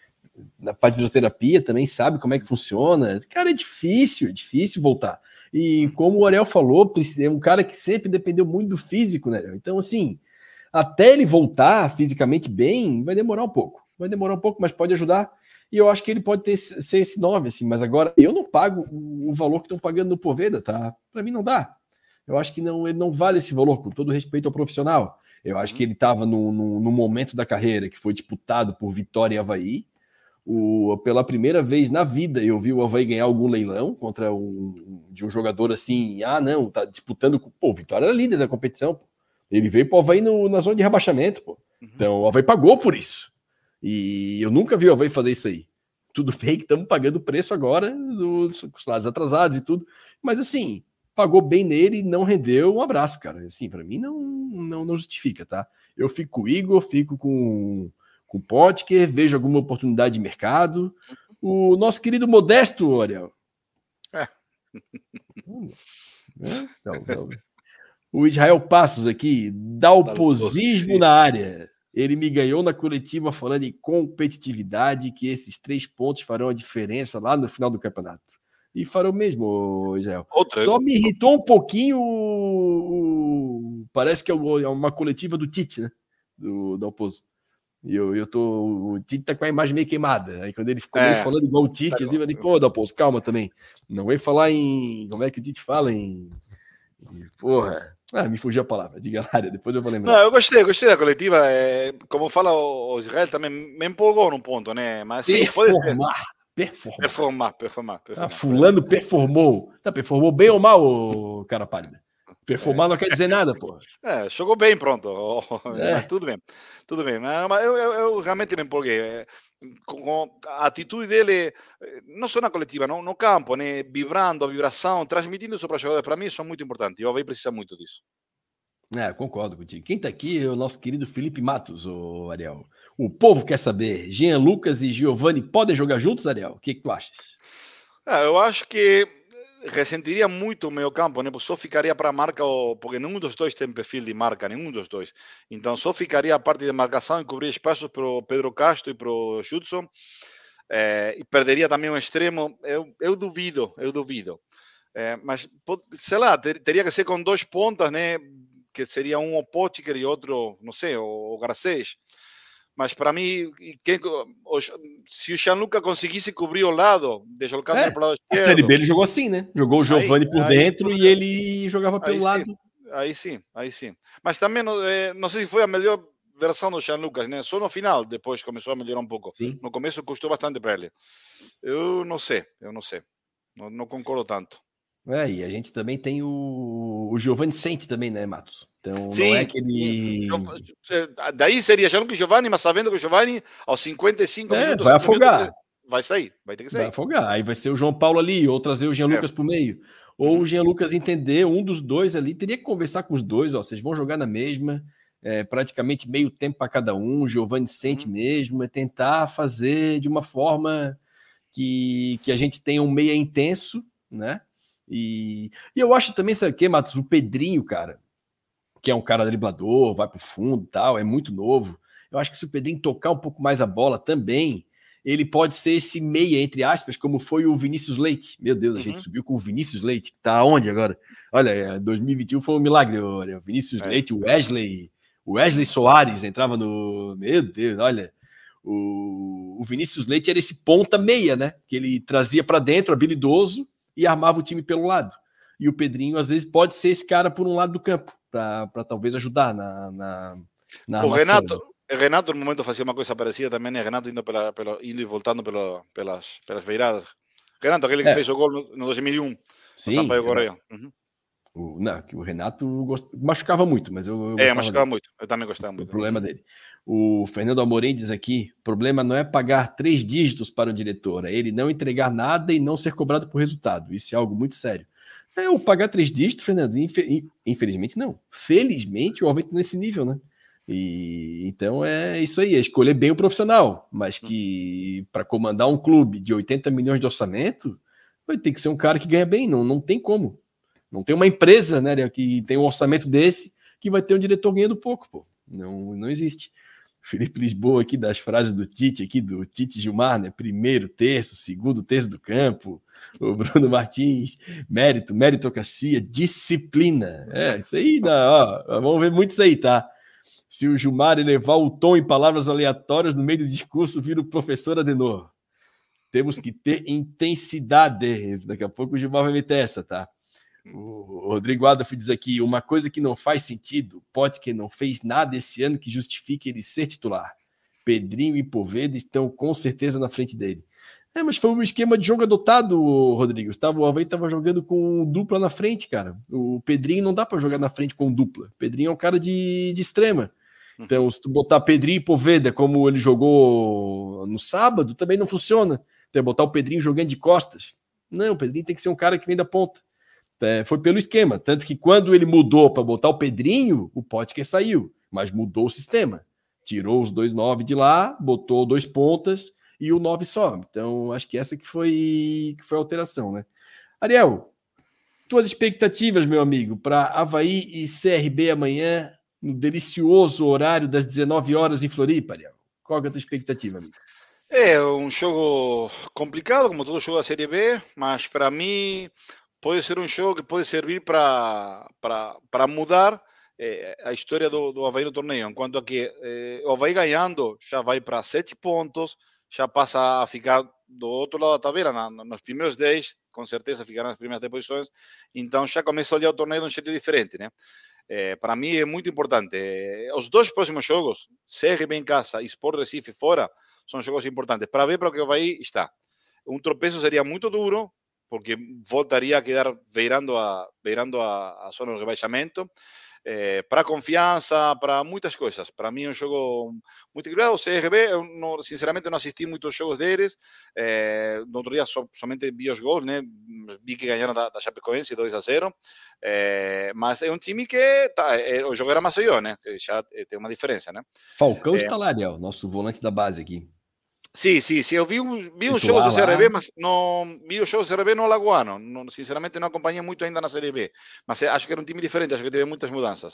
na parte de fisioterapia também sabe como é que funciona. Cara, é difícil, é difícil voltar. E como o Ariel falou, é um cara que sempre dependeu muito do físico, né? Então, assim, até ele voltar fisicamente bem, vai demorar um pouco. Vai demorar um pouco, mas pode ajudar. E eu acho que ele pode ter, ser esse nove, assim. Mas agora, eu não pago o valor que estão pagando no Poveda, tá? Para mim não dá. Eu acho que não, ele não vale esse valor, com todo respeito ao profissional. Eu acho que ele estava no, no, no momento da carreira que foi disputado por Vitória e Avaí. O, pela primeira vez na vida eu vi o Avaí ganhar algum leilão contra um, de um jogador assim, ah não, tá disputando, pô, o Vitória era líder da competição, pô. Ele veio pro Avaí no, na zona de rebaixamento, pô. Então o Avaí pagou por isso, e eu nunca vi o Avaí fazer isso aí. Tudo bem que estamos pagando o preço agora dos salários atrasados e tudo, mas assim, pagou bem nele e não rendeu. Um abraço, cara, assim, para mim não, não, não justifica, tá? Eu fico com o Igor, fico com com o Potker, vejo alguma oportunidade de mercado. O nosso querido Modesto, Ariel. É. Não, não. O Israel Passos aqui, dalposismo na área. Ele me ganhou na coletiva falando em competitividade, que esses três pontos farão a diferença lá no final do campeonato. E farão mesmo, Israel. Outra. Só me irritou um pouquinho o... Parece que é uma coletiva do Tite, né? Do Dalpozo. E eu, eu tô. O Tite tá com a imagem meio queimada. Aí quando ele ficou é, meio falando igual o Tite, tá assim, eu falei, pô, Dalpozo, calma também. Não vai falar em. Como é que o Tite fala em. Porra. Ah, me fugiu a palavra. Diga, área, depois eu vou lembrar. Não, eu gostei, gostei da coletiva. É, como fala o Israel, também me empolgou num ponto, né? Mas sim, pode ser. Performar. Performar, performar, performar. Ah, fulano performou. Tá, performou bem ou mal, o cara pálida? Performar é. Não quer dizer nada, pô. É, jogou bem, pronto. É. Mas tudo bem, tudo bem. Mas eu, eu, eu realmente me empolguei. Com a atitude dele, não só na coletiva, no, no campo, né? Vibrando, a vibração, transmitindo isso para os jogadores. Para mim, isso é muito importante. E o Avaí precisa muito disso. É, concordo contigo. Quem tá aqui é o nosso querido Felipe Matos, o Ariel. O povo quer saber, Jean Lucas e Giovani podem jogar juntos, Ariel? O que, que tu achas? É, eu acho que ressentiria muito o meio campo, né? Só ficaria para a marca, porque nenhum dos dois tem perfil de marca, nenhum dos dois. Então só ficaria a parte de marcação e cobrir espaços para o Pedro Castro e para o Judson. É, e perderia também um extremo. Eu, eu duvido, eu duvido. É, mas, sei lá, ter, teria que ser com dois pontas, né? Que seria um o Potker e outro, não sei, o, o Garcês. Mas para mim, quem, se o Gianluca conseguisse cobrir o lado, deslocando é, para o lado esquerdo. A Série B ele jogou assim, né? Jogou o Giovani aí, por aí, dentro aí, e ele jogava pelo lado. aí sim, aí sim. Mas também, é, não sei se foi a melhor versão do Jean Lucas, né? Só no final, depois começou a melhorar um pouco. Sim. No começo custou bastante para ele. Eu não sei, eu não sei. Não, não concordo tanto. É, e a gente também tem o, o Giovanni Sente também, né, Matos? Então sim, não é que ele... Daí seria Jean Lucas e Giovanni, mas sabendo que o Giovanni, aos cinquenta e cinco é, minutos, vai afogar. Minutos, vai sair, vai ter que sair. Vai afogar. Aí vai ser o João Paulo ali, ou trazer o Jean Lucas é. pro meio. Ou uhum. o Jean Lucas entender, um dos dois ali, teria que conversar com os dois, ó, vocês vão jogar na mesma, é, praticamente meio tempo para cada um, o Giovanni Sente uhum. mesmo, é tentar fazer de uma forma que, que a gente tenha um meia intenso, né? E, e eu acho também, sabe o que, Matos? O Pedrinho, cara, que é um cara driblador, vai pro fundo e tal, é muito novo. Eu acho que se o Pedrinho tocar um pouco mais a bola também, ele pode ser esse meia, entre aspas, como foi o Vinícius Leite. Meu Deus, a uhum. gente subiu com o Vinícius Leite, que tá onde agora? Olha, dois mil e vinte e um foi um milagre, olha, o Vinícius é. Leite, o Wesley, o Wesley Soares entrava no... Meu Deus, olha, o, o Vinícius Leite era esse ponta meia, né? Que ele trazia para dentro, habilidoso, e armava o time pelo lado. E o Pedrinho, às vezes, pode ser esse cara por um lado do campo, para talvez ajudar na, na, na o Renato, Renato, no momento, fazia uma coisa parecida também, é Renato indo, pela, pela, indo e voltando pela, pelas, pelas beiradas. Renato, aquele que é. fez o gol no, no dois mil e um, Sim, no Sampaio Correia. Uhum. O, não, o Renato gost... machucava muito, mas eu, eu É, machucava dele. muito, eu também gostava muito. O problema uhum. dele. O Fernando Amorim diz aqui, o problema não é pagar três dígitos para o diretor, é ele não entregar nada e não ser cobrado por resultado. Isso é algo muito sério. É, o pagar três dígitos, Fernando, infelizmente não. Felizmente o Alves está nesse nível, né? E, então é isso aí, é escolher bem o profissional, mas que para comandar um clube de oitenta milhões de orçamento, vai ter que ser um cara que ganha bem, não, não tem como. Não tem uma empresa, né, que tem um orçamento desse que vai ter um diretor ganhando pouco, pô. Não, não existe. Felipe Lisboa aqui das frases do Tite, aqui do Tite Gilmar, né? Primeiro terço, segundo terço do campo. O Bruno Martins, mérito, meritocracia, disciplina. É, isso aí, não, ó, vamos ver muito isso aí, tá? Se o Gilmar elevar o tom em palavras aleatórias no meio do discurso, vira o professor Adenor. Temos que ter intensidade. Daqui a pouco o Gilmar vai meter essa, tá? O Rodrigo Adolfo diz aqui, uma coisa que não faz sentido, Pottker não fez nada esse ano que justifique ele ser titular. Pedrinho e Poveda estão com certeza na frente dele. É, mas foi um esquema de jogo adotado, Rodrigo. O Avaí estava jogando com dupla na frente, cara. O Pedrinho não dá para jogar na frente com dupla. O Pedrinho é um cara de, de extrema. Então, se tu botar Pedrinho e Poveda como ele jogou no sábado, também não funciona. Então, botar o Pedrinho jogando de costas. Não, o Pedrinho tem que ser um cara que vem da ponta. É, foi pelo esquema, tanto que quando ele mudou para botar o Pedrinho, o Pottker saiu, mas mudou o sistema. Tirou os dois nove de lá, botou dois pontas e o nove só. Então, acho que essa que foi, que foi a alteração, né? Ariel, tuas expectativas, meu amigo, para Avaí e C R B amanhã, no delicioso horário das dezenove horas em Floripa, Ariel? Qual é a tua expectativa, amigo? É um jogo complicado, como todo jogo da Série B, mas para mim pode ser um jogo que pode servir para para mudar eh, a história do, do Avaí no torneio, enquanto a que eh, o Avaí ganhando já vai para sete pontos, já passa a ficar do outro lado da tabela, na, nos primeiros dez, com certeza ficará nas primeiras dez posições, então já começa a olhar o torneio de um jeito diferente, né? Eh, para mim é muito importante. Eh, os dois próximos jogos, C R B em casa e Sport Recife fora, são jogos importantes para ver para o que o Avaí está. Um tropeço seria muito duro, porque voltaria a quedar beirando a, beirando a, a zona do rebaixamento, eh, para confiança, para muitas coisas. Para mim é um jogo muito equilibrado. O C R B, eu não, sinceramente não assisti muitos jogos deles, eh, no outro dia so, somente vi os gols, né? Vi que ganharam da, da Chapecoense dois a zero, eh, mas é um time que tá, é, o jogo era Maceió, né? Que já tem uma diferença, né? Falcão está lá, Ariel, nosso volante da base aqui. Sim, sim, sim, eu vi um, vi um jogo do C R B, mas não vi o jogo do C R B no Alagoano, não, sinceramente não acompanhei muito ainda na Série B, mas acho que era um time diferente, acho que teve muitas mudanças.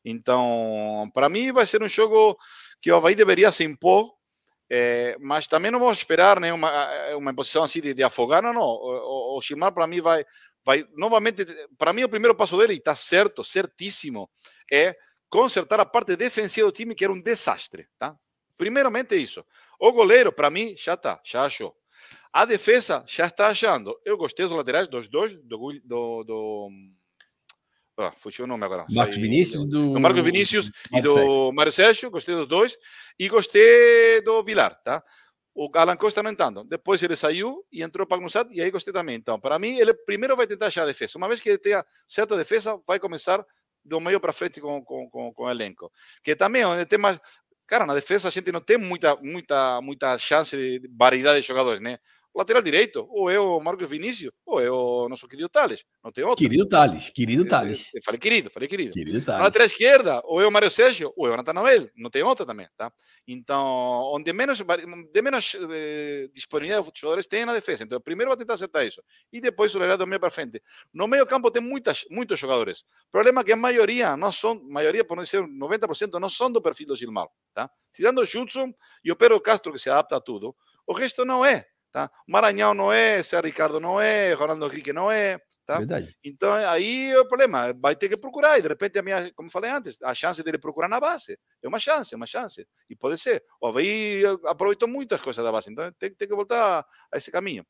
Então, para mim vai ser um jogo que o Avaí deveria se impor, eh, mas também não vamos esperar, né, uma, uma posição assim de, de afogar, não, não. O, o, o Gilmar para mim vai, vai novamente, para mim o primeiro passo dele, e está certo, certíssimo, é consertar a parte defensiva do time, que era um desastre, tá? Primeiramente isso. O goleiro, para mim, já está, já achou. A defesa já está achando. Eu gostei dos laterais, dos dois, do, do, do Ah, fugiu o nome agora. Marcos Sai... Vinícius do... do Marcos Vinícius e do Mário Sérgio, gostei dos dois. E gostei do Vilar, tá? O Alan Costa não entrando. Depois ele saiu e entrou para o Gnusat e aí gostei também. Então, para mim, ele primeiro vai tentar achar a defesa. Uma vez que ele tenha certa defesa, vai começar do meio para frente com, com, com, com o elenco. Que também, onde tem mais... Cara, na defesa a gente não tem muita, muita, muita chance de variedade de jogadores, né? O lateral direito, ou é o Marcos Vinícius, ou é o nosso querido Tales. Não tem outro. Querido Tales, querido Tales. Eu, eu falei querido, falei querido. Querido Tales. Na lateral esquerda, ou é o Mário Sérgio, ou é o Natanael. Não tem outra também, tá? Então, onde menos, de menos eh, disponibilidade de jogadores tem na defesa. Então, primeiro vai tentar acertar isso. E depois o do meio para frente. No meio campo tem muitas, muitos jogadores. O problema é que a maioria, não são, maioria, por não dizer noventa por cento, não são do perfil do Gilmar, tá? Tirando o Judson e o Pedro Castro, que se adapta a tudo, o resto não é. Tá? Maranhão não é, Zé Ricardo não é, Ronaldo Henrique não é. Tá? Verdade. Então, aí é o problema. Vai ter que procurar. E, de repente, a minha, como falei antes, a chance dele procurar na base. É uma chance, é uma chance. E pode ser. O Avaí aproveitou muitas coisas da base. Então, tem, tem que voltar a esse caminho.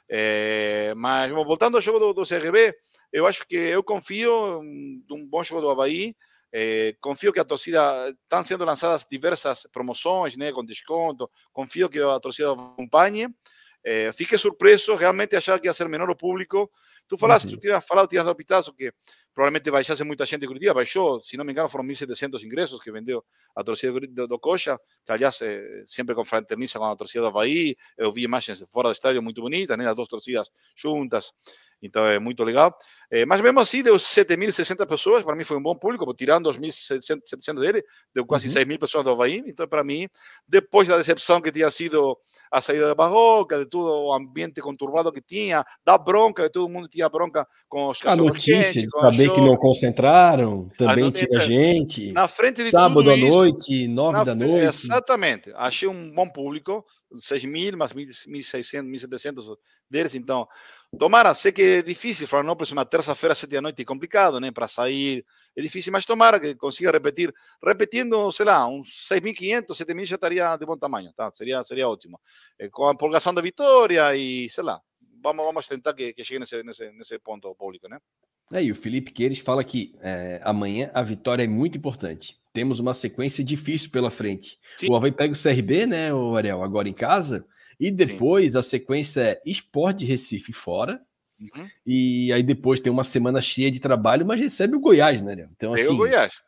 É, mas, voltando ao jogo do, do C R B, eu acho que eu confio em um bom jogo do Avaí. É, confio que a torcida... Estão sendo lançadas diversas promoções, né, com desconto. Confio que a torcida acompanhe. É, fiquei surpreso, realmente achava que ia ser menor o público. Tu falaste, uhum. tu tinhas falado, tinhas dado pitazo que provavelmente baixasse muita gente de Curitiba, baixou, se não me engano, foram mil e setecentos ingressos que vendeu a torcida do, do Coxa, que aliás é, sempre confraterniza com a torcida do Avaí. Eu vi imagens fora do estádio muito bonitas, né, as duas torcidas juntas. Então é muito legal. É, mas mesmo assim, deu sete mil e sessenta pessoas. Para mim foi um bom público, tirando os mil e setecentos dele, deu quase uhum. seis mil pessoas do Avaí. Então, para mim, depois da decepção que tinha sido a saída da Barroca, de todo o ambiente conturbado que tinha, da bronca, que todo mundo tinha bronca com os a notícia de saber que não concentraram, também tinha gente. Na frente de sábado tudo à isso, noite, nove da noite. Exatamente. Achei um bom público, seis mil, mais mil e seiscentos, mil e setecentos deles. Então, tomara, sei que é difícil, Florianópolis, uma terça-feira, sete da noite, é complicado, né, para sair, é difícil, mas tomara que consiga repetir, repetindo, sei lá, uns seis mil e quinhentos, sete mil já estaria de bom tamanho, tá? Seria, seria ótimo. É, com a empolgação da vitória e, sei lá, vamos, vamos tentar que, que chegue nesse, nesse, nesse ponto público, né? É, e o Felipe Queires fala que é, amanhã a vitória é muito importante. Temos uma sequência difícil pela frente. Sim. O Avaí pega o C R B, né, o Ariel, agora em casa, e depois Sim. a sequência é Sport de Recife fora, uhum. e aí depois tem uma semana cheia de trabalho, mas recebe o Goiás, né, Ariel? Então, Pega assim, o Goiás.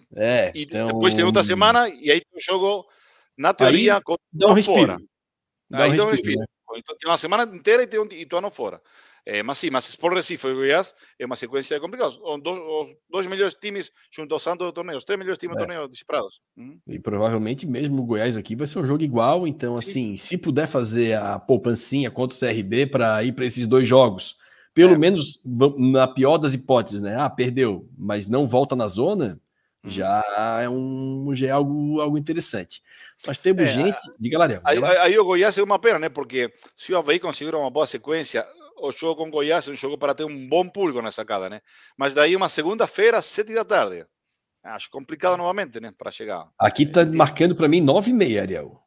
É, e então... depois tem outra semana, e aí tem um jogo, na teoria, aí, dá um respiro. fora. Dá aí um dá um respiro, respiro. né? Então, tem uma semana inteira e tem um, e tu ano fora. É, mas sim, mas Sport Recife e Goiás é uma sequência complicada. Os dois, os dois melhores times junto ao Santos do torneio, os três melhores times do é. torneio disparados. Uhum. E provavelmente mesmo o Goiás aqui vai ser um jogo igual. Então, sim. assim, se puder fazer a poupancinha contra o C R B para ir para esses dois jogos, pelo é. menos na pior das hipóteses, né? Ah, perdeu, mas não volta na zona, uhum. já é um já é algo, algo interessante. Mas temos é, gente. Diga lá, Léo. Aí, aí o Goiás é uma pena, né? Porque se o Avaí conseguir uma boa sequência, o jogo com Goiás é um jogo para ter um bom público na sacada, né? Mas daí uma segunda-feira, sete da tarde. Acho complicado novamente, né? Para chegar. Aqui tá é, marcando para mim nove e meia, Ariel.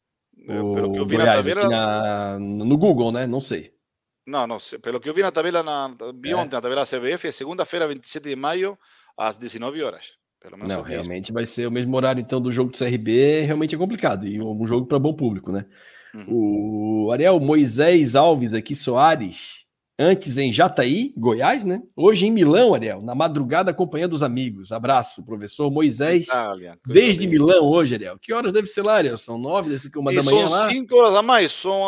O pelo que eu vi Goiás, na tabela. Na, no Google, né? Não sei. Não, não sei. Pelo que eu vi na tabela, na, vi é. ontem na tabela C B F, é segunda-feira, vinte e sete de maio, às dezenove horas. Pelo menos não, realmente isso. Vai ser o mesmo horário, então, do jogo do C R B, realmente é complicado. E um jogo para bom público, né? Uhum. O Ariel Moisés Alves aqui, Soares, antes em Jataí, Goiás, né? Hoje em Milão, Ariel, na madrugada acompanhando os amigos. Abraço, professor Moisés. Itália, desde bem. Milão hoje, Ariel. Que horas deve ser lá, Ariel? São nove, deve ser uma e da manhã são lá? São cinco horas a mais, são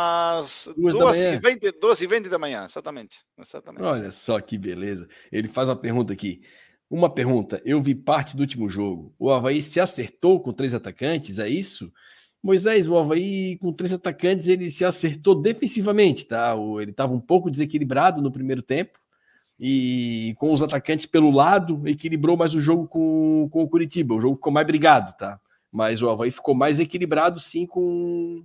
as duas e vinte da manhã, exatamente. exatamente. Olha só que beleza. Ele faz uma pergunta aqui. Uma pergunta, eu vi parte do último jogo. O Avaí se acertou com três atacantes, é isso? Moisés, o Avaí com três atacantes, ele se acertou defensivamente, tá? Ele estava um pouco desequilibrado no primeiro tempo e com os atacantes pelo lado, equilibrou mais o jogo com, com o Curitiba. O jogo ficou mais brigado, tá? Mas o Avaí ficou mais equilibrado, sim, com,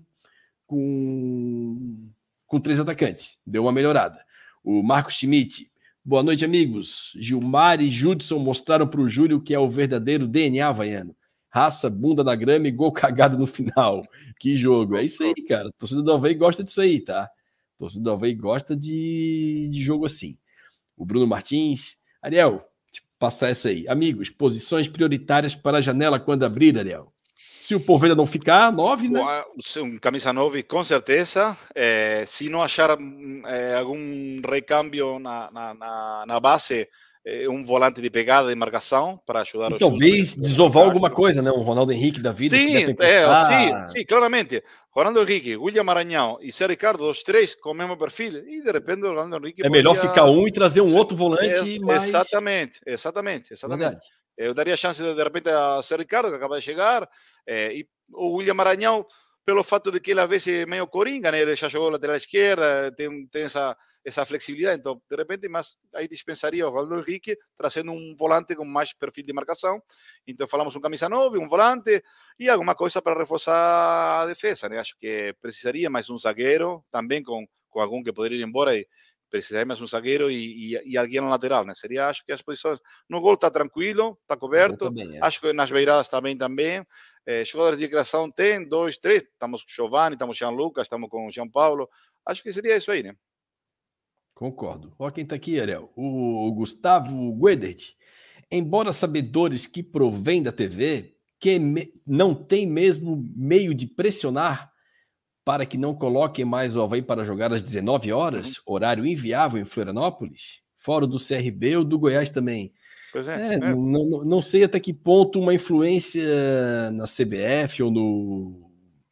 com, com três atacantes. Deu uma melhorada. O Marcos Schmidt, boa noite, amigos. Gilmar e Judson mostraram para o Júlio que é o verdadeiro D N A havaiano. Raça, bunda na grama e gol cagado no final. Que jogo. É isso aí, cara. A torcida do Avaí gosta disso aí, tá? A torcida do Avaí gosta de, de jogo assim. O Bruno Martins. Ariel, passar essa aí. Amigos, posições prioritárias para a janela quando abrir, Ariel. Se o Poveda não ficar, nove, né? Um camisa nove, com certeza. É, se não achar é, algum recâmbio na, na, na, na base, é, um volante de pegada de marcação para ajudar e o talvez chute. desovar alguma coisa, né? Um Ronaldo Henrique da vida. Sim, se é, sim, sim, claramente. Ronaldo Henrique, William Maranhão e Zé Ricardo, os três com o mesmo perfil. E de repente o Ronaldo Henrique é poderia... melhor ficar um e trazer um outro volante é, mais... Exatamente, exatamente, exatamente. Verdade. Eu daria chance de, de repente a Zé Ricardo, que acaba de chegar, é, e o William Maranhão, pelo fato de que ele às vezes é meio coringa, né? Ele já jogou lateral esquerda, tem, tem essa, essa flexibilidade, então de repente, mas aí dispensaria o Ronaldo Henrique, trazendo um volante com mais perfil de marcação. Então falamos um camisa nove, um volante e alguma coisa para reforçar a defesa, né? Acho que precisaria mais um zagueiro, também com, com algum que poderia ir embora e precisaria mais um zagueiro e, e, e alguém na lateral, né? Seria, acho que as posições... No gol está tranquilo, está coberto. Também, é. Acho que nas beiradas também também. É, jogadores de criação tem, dois, três. Estamos com o Giovanni, estamos com o Jean Lucas, estamos com o Jean Paulo. Acho que seria isso aí, né? Concordo. Olha quem está aqui, Ariel. O Gustavo Guedert. Embora sabedores que provém da T V, que me... não tem mesmo meio de pressionar para que não coloquem mais o Avaí para jogar às dezenove horas, uhum. Horário inviável em Florianópolis, fora do C R B ou do Goiás também. Pois é. é, é. Não, não sei até que ponto uma influência na C B F ou no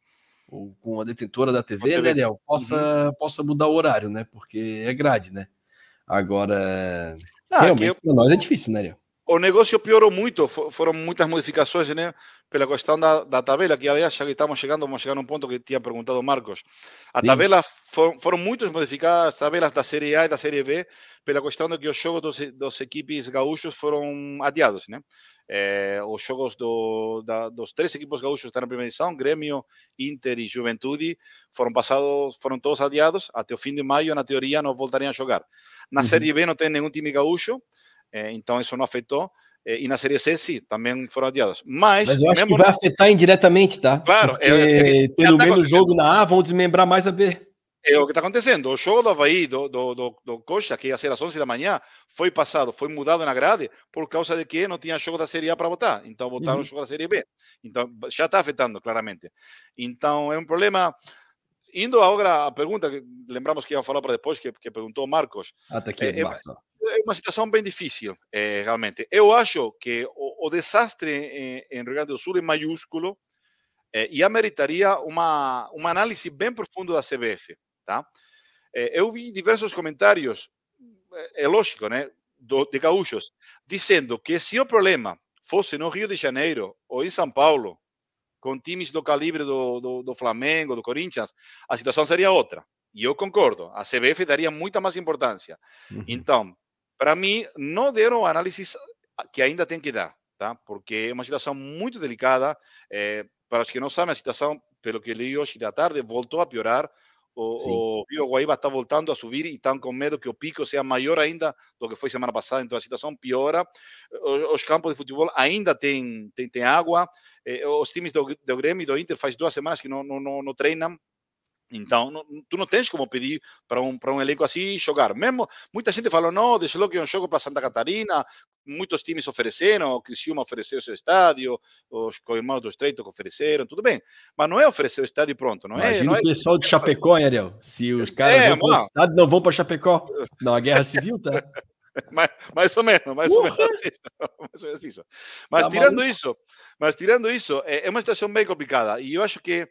ou com a detentora da T V, né, Ariel, possa, uhum. possa mudar o horário, né? Porque é grade, né? Agora, ah, realmente, eu... para nós é difícil, né, Ariel? O negócio piorou muito, foram muitas modificações, né? Pela questão da, da tabela, que aliás, já que estamos chegando, vamos chegar a um ponto que tinha perguntado o Marcos. A Sim. tabela, foram, foram muito modificadas, as tabelas da Série A e da Série B, pela questão de que os jogos dos, dos equipes gaúchos foram adiados, né? É, os jogos do, da, dos três equipos gaúchos que estão na primeira edição, Grêmio, Inter e Juventude, foram passados, foram todos adiados, até o fim de maio, na teoria, não voltariam a jogar. Na uhum. Série B não tem nenhum time gaúcho, É, então isso não afetou. É, e na Série C, sim, também foram adiados. Mas, Mas eu acho que vai afetar indiretamente, tá? Claro. Porque é, é, tendo tá menos jogo na A, vão desmembrar mais a B. É o que está acontecendo. O jogo do Avaí, do, do, do, do Coxa, que ia ser às onze da manhã, foi passado, foi mudado na grade, por causa de que não tinha jogo da Série A para votar. Então, votaram uhum. o jogo da Série B. Então, já está afetando, claramente. Então, é um problema... Indo agora à pergunta, que lembramos que ia falar para depois, que, que perguntou o Marcos. Ah, tá aqui, é, Marcos. É uma situação bem difícil, é, realmente. Eu acho que o, o desastre em, em Rio Grande do Sul é maiúsculo é, e ameritaria uma, uma análise bem profunda da C B F. Tá? É, eu vi diversos comentários, é, é lógico, né, do, de gaúchos, dizendo que se o problema fosse no Rio de Janeiro ou em São Paulo, com times do calibre do, do, do Flamengo, do Corinthians, a situação seria outra. E eu concordo, a C B F daria muita mais importância. Uhum. Então, para mim, não deram análises que ainda tem que dar, tá? Porque é uma situação muito delicada. É, para os que não sabem, a situação, pelo que li hoje da tarde, voltou a piorar. O, o Rio Guaíba está voltando a subir e estão com medo que o pico seja maior ainda do que foi semana passada. Então a situação piora. Os, os campos de futebol ainda têm tem, tem água. Eh, os times do, do Grêmio e do Inter faz duas semanas que não, não, não, não treinam. Então, não, tu não tens como pedir para um, para um elenco assim jogar. Mesmo, muita gente falou, não, deixa logo que é um jogo para Santa Catarina. Muitos times ofereceram, o Criciúma ofereceu o seu estádio, os co-irmãos do Estreito que ofereceram, tudo bem. Mas não é oferecer o estádio pronto, não é? Imagina não o é... pessoal de Chapecó, hein, Ariel? Se os caras é, vão para o estado, não vão para Chapecó. Não, a guerra civil, tá? mais, mais ou menos, mais ou menos isso. Mais ou menos isso. Mas, tá tirando isso, mas tirando isso, é uma situação bem complicada. E eu acho que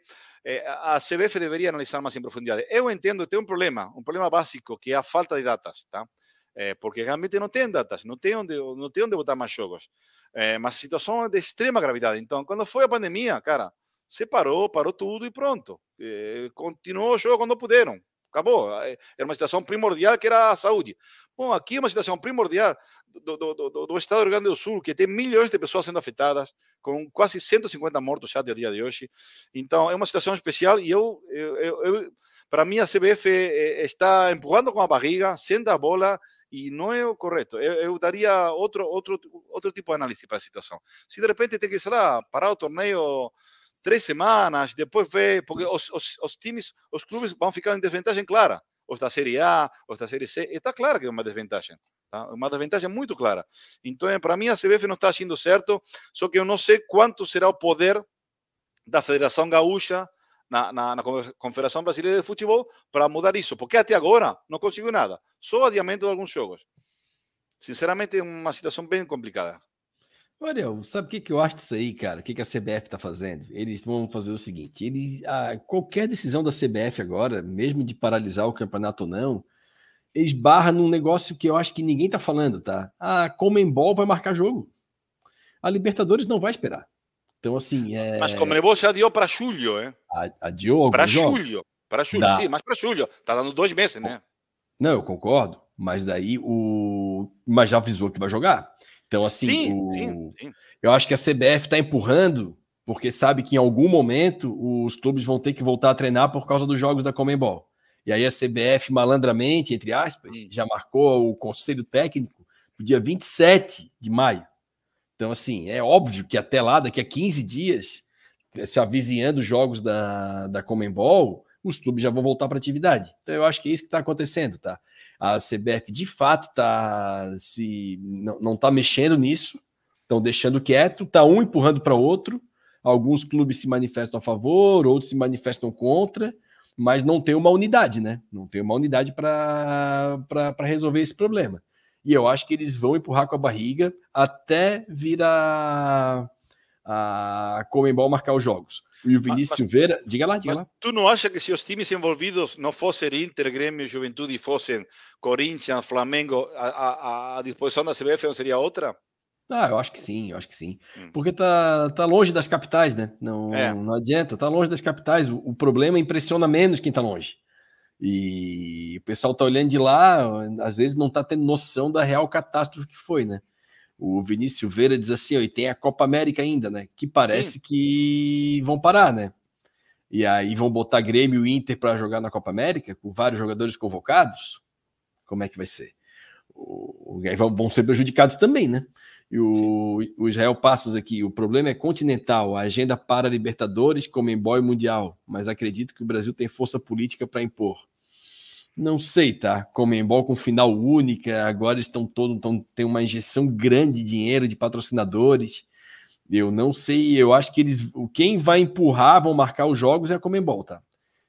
a C B F deveria analisar mais em profundidade. Eu entendo, tem um problema, um problema básico, que é a falta de datas, tá? É, porque realmente não tem datas, não tem onde, não tem onde botar mais jogos. É, mas a situação é de extrema gravidade. Então, quando foi a pandemia, cara, se parou, parou tudo e pronto. É, continuou o jogo quando puderam. Acabou. Era uma situação primordial que era a saúde. Bom, aqui é uma situação primordial do, do, do, do estado do Rio Grande do Sul, que tem milhões de pessoas sendo afetadas, com quase cento e cinquenta mortos já até o dia de hoje. Então, é uma situação especial e eu, eu, eu, eu para mim, a C B F está empurrando com a barriga, senta a bola e não é o correto. Eu, eu daria outro, outro, outro tipo de análise para a situação. Se de repente tem que, sei lá, parar o torneio três semanas, depois ver, porque os, os, os times, os clubes vão ficar em desvantagem clara. Os da Série A, os da Série C, está claro que é uma desvantagem. Tá? Uma desvantagem muito clara. Então, para mim, a C B F não está agindo certo, só que eu não sei quanto será o poder da Federação Gaúcha na, na, na Confederação Brasileira de Futebol para mudar isso, porque até agora não conseguiu nada, só adiamento de alguns jogos. Sinceramente, é uma situação bem complicada. Ariel, sabe o que, que eu acho disso aí, cara? O que, que a C B F está fazendo? Eles vão fazer o seguinte: eles, a, qualquer decisão da C B F agora, mesmo de paralisar o campeonato ou não, eles barram num negócio que eu acho que ninguém tá falando, tá? A Conmebol vai marcar jogo. A Libertadores não vai esperar. Então, assim. É... Mas Conmebol já adiou para julho, hein? Adiou alguns Para jogos? julho. Para julho, sim, mas para julho. Tá dando dois meses, né? Não, eu concordo. Mas daí o. Mas já avisou que vai jogar. Então, assim. Sim, o... sim, sim. Eu acho que a C B F tá empurrando, porque sabe que em algum momento os clubes vão ter que voltar a treinar por causa dos jogos da Conmebol. E aí a C B F, malandramente, entre aspas, hum. já marcou o conselho técnico para o dia vinte e sete de maio. Então, assim, é óbvio que até lá, daqui a quinze dias, se avizinhando os jogos da, da Conmebol, os clubes já vão voltar para a atividade. Então, eu acho que é isso que está acontecendo, tá? A C B F, de fato, tá se, não está mexendo nisso, estão deixando quieto, tá um empurrando para outro, alguns clubes se manifestam a favor, outros se manifestam contra, mas não tem uma unidade, né? Não tem uma unidade para resolver esse problema. E eu acho que eles vão empurrar com a barriga até vir a, a Conmebol marcar os jogos. E o Vinícius mas, Silveira, diga lá, diga lá. Tu não acha que se os times envolvidos não fossem Inter, Grêmio, Juventude, fossem Corinthians, Flamengo, a, a, a disposição da C B F não seria outra? Ah, eu acho que sim, eu acho que sim. Hum. Porque tá, tá longe das capitais, né? Não, é. não adianta, tá longe das capitais. O, o problema impressiona menos quem tá longe. E o pessoal tá olhando de lá, às vezes não tá tendo noção da real catástrofe que foi, né? O Vinícius Silveira diz assim, ó, e tem a Copa América ainda, né? Que parece sim. que vão parar, né? E aí vão botar Grêmio e Inter para jogar na Copa América, com vários jogadores convocados. Como é que vai ser? O, o, vão ser prejudicados também, né? E o, o Israel Passos aqui, o problema é continental, a agenda para Libertadores, Conmebol e Mundial, mas acredito que o Brasil tem força política para impor. Não sei, tá? Conmebol com final única, agora estão todos, então tem uma injeção grande de dinheiro de patrocinadores. Eu não sei, eu acho que eles, quem vai empurrar, vão marcar os jogos é a Conmebol, tá?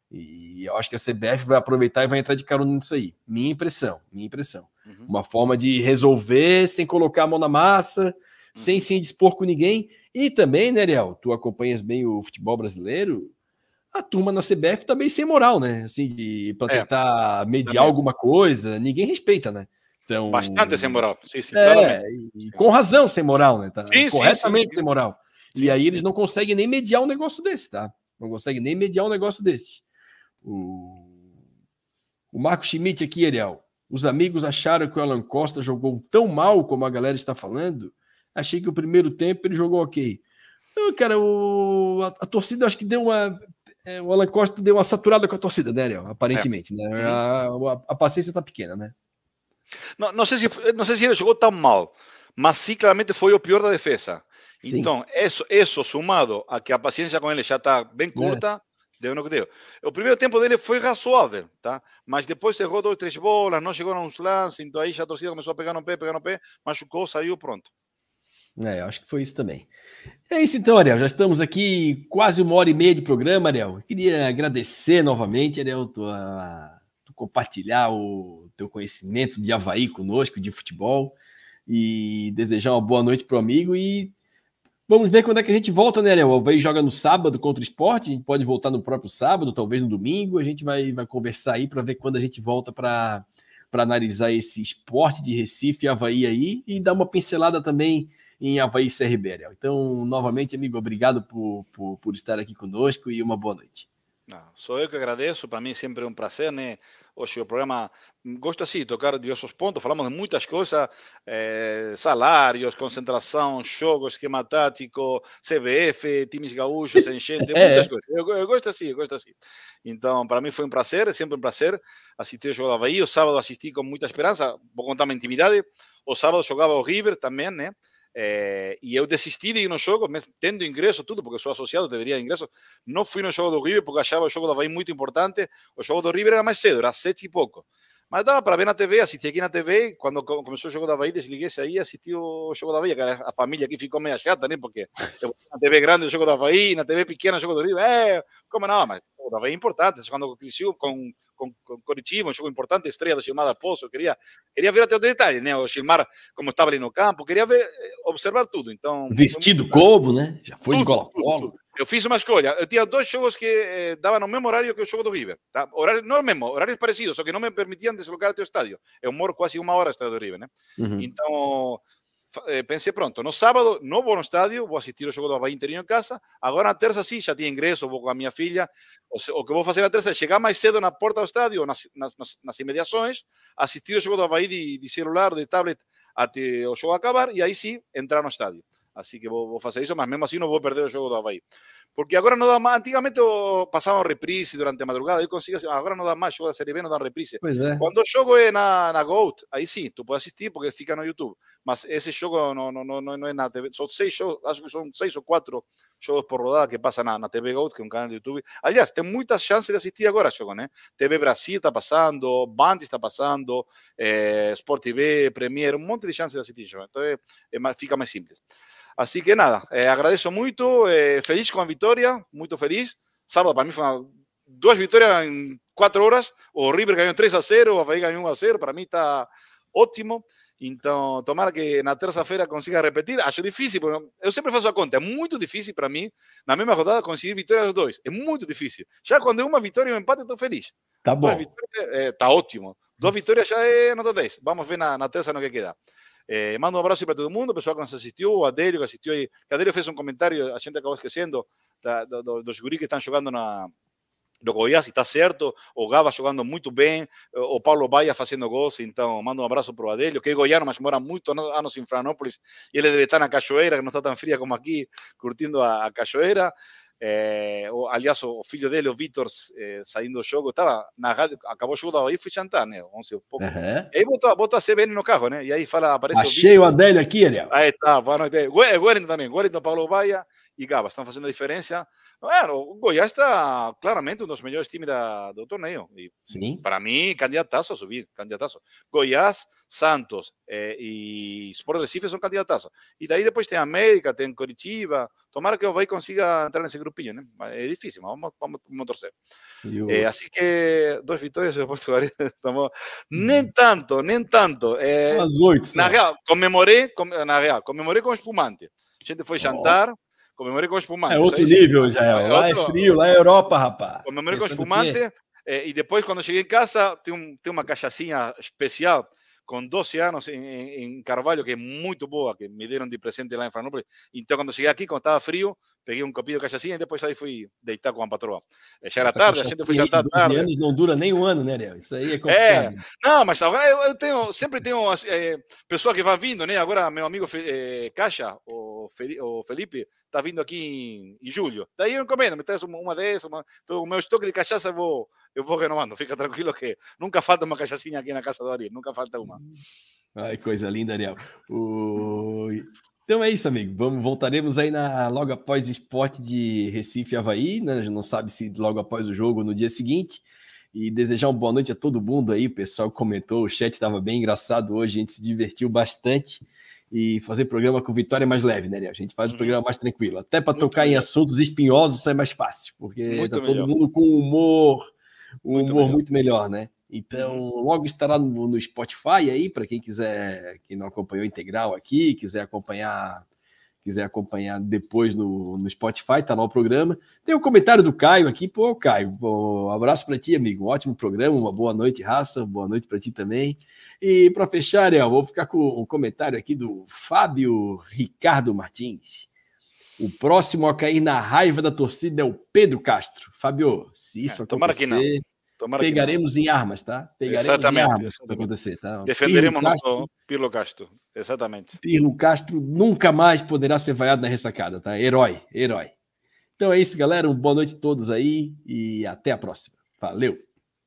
E eu acho que a C B F vai aproveitar e vai entrar de carona nisso aí. Minha impressão, minha impressão. Uhum. Uma forma de resolver sem colocar a mão na massa, uhum. sem se indispor com ninguém. E também, né, Ariel, tu acompanhas bem o futebol brasileiro, a turma na C B F tá bem sem moral, né? Assim, de, pra tentar é, mediar também. alguma coisa, ninguém respeita, né? Então, bastante sem moral, sim, sim, é, claramente. E, e com razão sem moral, né? Tá? Sim, corretamente sim, sim. sem moral. Sim, e aí sim. eles não conseguem nem mediar um negócio desse, tá? Não conseguem nem mediar um negócio desse. O, o Marco Schmidt aqui, Ariel. Os amigos acharam que o Alan Costa jogou tão mal como a galera está falando? Achei que o primeiro tempo ele jogou ok. Não, cara, o, a, a torcida acho que deu uma... É, o Alan Costa deu uma saturada com a torcida, né, Ariel? Aparentemente, é. né? A, a, a paciência está pequena, né? Não, não, sei se, não sei se ele jogou tão mal, mas sim, claramente foi o pior da defesa. Sim. Então, isso, isso somado a que a paciência com ele já está bem curta... É. Deu no que deu. O primeiro tempo dele foi razoável, tá? Mas depois errou dois, três bolas, não chegou nos lances, então aí já a torcida começou a pegar no pé, pegar no pé, machucou, saiu, pronto. É, eu acho que foi isso também. É isso então, Ariel. Já estamos aqui quase uma hora e meia de programa, Ariel. Eu queria agradecer novamente, Ariel, tua, tu compartilhar o teu conhecimento de Avaí conosco, de futebol, e desejar uma boa noite para o amigo e vamos ver quando é que a gente volta, né, Ariel? O Avaí joga no sábado contra o Sport, a gente pode voltar no próprio sábado, talvez no domingo, a gente vai, vai conversar aí para ver quando a gente volta para analisar esse Sport de Recife e Avaí aí e dar uma pincelada também em Avaí e C R B, Ariel. Então, novamente, amigo, obrigado por, por, por estar aqui conosco e uma boa noite. Não, sou eu que agradeço, para mim sempre é um prazer, né? Hoje o programa, gosto assim de tocar diversos pontos, falamos de muitas coisas, eh, salários, concentração, jogo, esquema tático, C B F, times gaúchos, enchente, muitas coisas. Eu, eu gosto assim, eu gosto assim. Então, para mim foi um prazer, é sempre um prazer assistir o jogo do Avaí. O sábado assisti com muita esperança, vou contar uma intimidade. O sábado jogava o River também, né? É, e eu desisti de ir no jogo, tendo ingresso, tudo, porque sou associado, deveria ingresso. Não fui no jogo do River porque achava o jogo do Avaí muito importante. O jogo do River era mais cedo, era sete e pouco. Mas dava para ver na T V, assisti aqui na T V, quando começou o jogo da Avaí, desliguei esse aí, assisti o jogo da Avaí, que a família aqui ficou meio chata, né, porque na T V grande o jogo da Avaí, na T V pequena o jogo do River, é, como não, mas o da Avaí é importante, quando cresceu com, com, com Coritiba, um jogo importante, estreia do Gilmar Dalpozo, eu queria, queria ver até o detalhe, né, o Gilmar, como estava ali no campo, queria ver, observar tudo, então... Vestido como, né, já foi tudo, de Colo-Colo. Eu fiz uma escolha. Eu tinha dois jogos que eh, davam no mesmo horário que o jogo do River. Tá? Horário, não é o mesmo, horários parecidos, só que não me permitiam deslocar até o estádio. Eu moro quase uma hora do estádio do River, né? Uhum. Então, eh, pensei, pronto, no sábado não vou no estádio, vou assistir o jogo do Avaí inteirinho em casa. Agora na terça sim, já tinha ingresso, vou com a minha filha. O, o que vou fazer na terça é chegar mais cedo na porta do estádio, nas, nas, nas imediações, assistir o jogo do Avaí de, de celular, de tablet, até o jogo acabar, e aí sim, entrar no estádio. Así que vou, vou fazer isso, mas mesmo assim não vou perder o jogo do Avaí. Porque agora não dá mais. Antigamente passavam reprise durante a madrugada, eu consigo, agora não dá mais, jogo da Série B não dá reprise. Pois é. Quando o jogo é na, na GOAT, aí sim, tu pode assistir porque fica no YouTube. Mas esse jogo não, não, não, não é na T V. São seis jogos, acho que são seis ou quatro jogos por rodada que passam na, na T V GOAT, que é um canal do YouTube. Aliás, tem muitas chances de assistir agora jogo, né? T V Brasil está passando, Band está passando, eh, Sport T V, Premier, um monte de chances de assistir jogo. Então é, é mais, fica mais simples. Así que nada, eh, agradeço muito, eh, feliz com a vitória, muito feliz. Sábado para mim foi uma, duas vitórias em quatro horas. O River ganhou três a zero, o Avaí ganhou um a zero, para mim está ótimo. Então, tomara que na terça-feira consiga repetir. Acho difícil, porque eu sempre faço a conta, é muito difícil para mim, na mesma rodada, conseguir vitória dos dois. É muito difícil. Já quando é uma vitória e um empate, estou feliz. Tá bom. Está eh, ótimo. Duas vitórias já é nota dez. Vamos ver na, na terça no que queda. Eh, mando um abraço para todo mundo, o pessoal que nos assistiu, o Adélio que assistiu aí. O Adélio fez um comentário, a gente acabou esquecendo, da, do, dos guris que estão jogando na, no Goiás, e está certo. O Gava jogando muito bem, o Paulo Baia fazendo gols. Então, mando um abraço para o Adélio, que é goiano, mas mora muito anos em Florianópolis, e ele deve estar na Cachoeira, que não está tão fria como aqui, curtindo a, a Cachoeira. É, o, aliás, o filho dele, o Vitor, é, saindo do jogo, estava na rádio, acabou o jogo da Bahia e fui jantar, né? onze, um pouco. Uhum. E aí botou, botou a C B N no carro, né? E aí fala, aparece Achei o, o Adélio aqui, Ariel. Aí tá, boa noite. Wellington também, Wellington, Paulo Baia e Gaba estão fazendo a diferença. Bueno, o Goiás está claramente um dos melhores times da, do torneio. E, sim. Para mim, candidataço a subir, candidataço. Goiás, Santos eh, e Sport Recife são candidataços. E daí depois tem América, tem Coritiba. Tomara que o Avaí consiga entrar nesse grupinho, né? É difícil, mas vamos, vamos, vamos torcer. O... Eh, assim que, duas vitórias de Portugal. Estamos... Nem tanto, nem tanto. Eh, Umas oito. Na real, comemorei, com, na real, comemorei com espumante. A gente foi jantar, oh. comemorei com espumante. É outro nível, Israel. Lá é frio, lá é Europa, rapaz. Comemorei com espumante. Eh, e depois, quando cheguei em casa, tem, um, tem uma cachaçinha especial com doze anos em, em Carvalho, que é muito boa, que me deram de presente lá em Florianópolis. Então, quando cheguei aqui, quando estava frio, peguei um copinho de cachaçinha e depois aí fui deitar com a patroa. Já era Essa tarde, a gente foi jantar tarde. anos não dura nem um ano, né, Ariel? Isso aí é complicado. É, não, mas agora eu, eu tenho, sempre tenho é, pessoas que vão vindo, né? Agora, meu amigo é, Caixa, o, o Felipe, está vindo aqui em, em julho. Daí eu encomendo, me traz uma, uma dessas, uma, então, o meu estoque de cachaça eu vou, eu vou renovando. Fica tranquilo que nunca falta uma cachaçinha aqui na casa do Ariel, nunca falta uma. Ai, coisa linda, Ariel. O... Então é isso, amigo. Vamos, voltaremos aí na, logo após o Sport de Recife e Avaí, né? A gente não sabe se logo após o jogo ou no dia seguinte. E desejar uma boa noite a todo mundo aí. O pessoal comentou, o chat estava bem engraçado hoje, a gente se divertiu bastante. E fazer programa com Vitória é mais leve, né, Ariel? A gente faz o uhum. programa mais tranquilo. Até para tocar melhor. Em assuntos espinhosos é mais fácil, porque está todo mundo com humor, um muito humor melhor. muito melhor, né? Então, uhum. logo estará no, no Spotify aí, para quem quiser, quem não acompanhou integral aqui, quiser acompanhar, quiser acompanhar depois no, no Spotify, tá lá o programa. Tem um comentário do Caio aqui, pô, Caio, pô, um abraço para ti, amigo, um ótimo programa, uma boa noite, raça, boa noite para ti também. E para fechar, Ariel, vou ficar com um comentário aqui do Fábio Ricardo Martins. O próximo a cair na raiva da torcida é o Pedro Castro. Fábio, se isso é, acontecer... Tomara Pegaremos em armas, tá? Pegaremos exatamente, em armas exatamente. acontecer, tá? Defenderemos Pirlo Castro, nosso Pirlo Castro, exatamente. Pirlo Castro nunca mais poderá ser vaiado na ressacada, tá? Herói, herói. Então é isso, galera. Uma boa noite a todos aí e até a próxima. Valeu!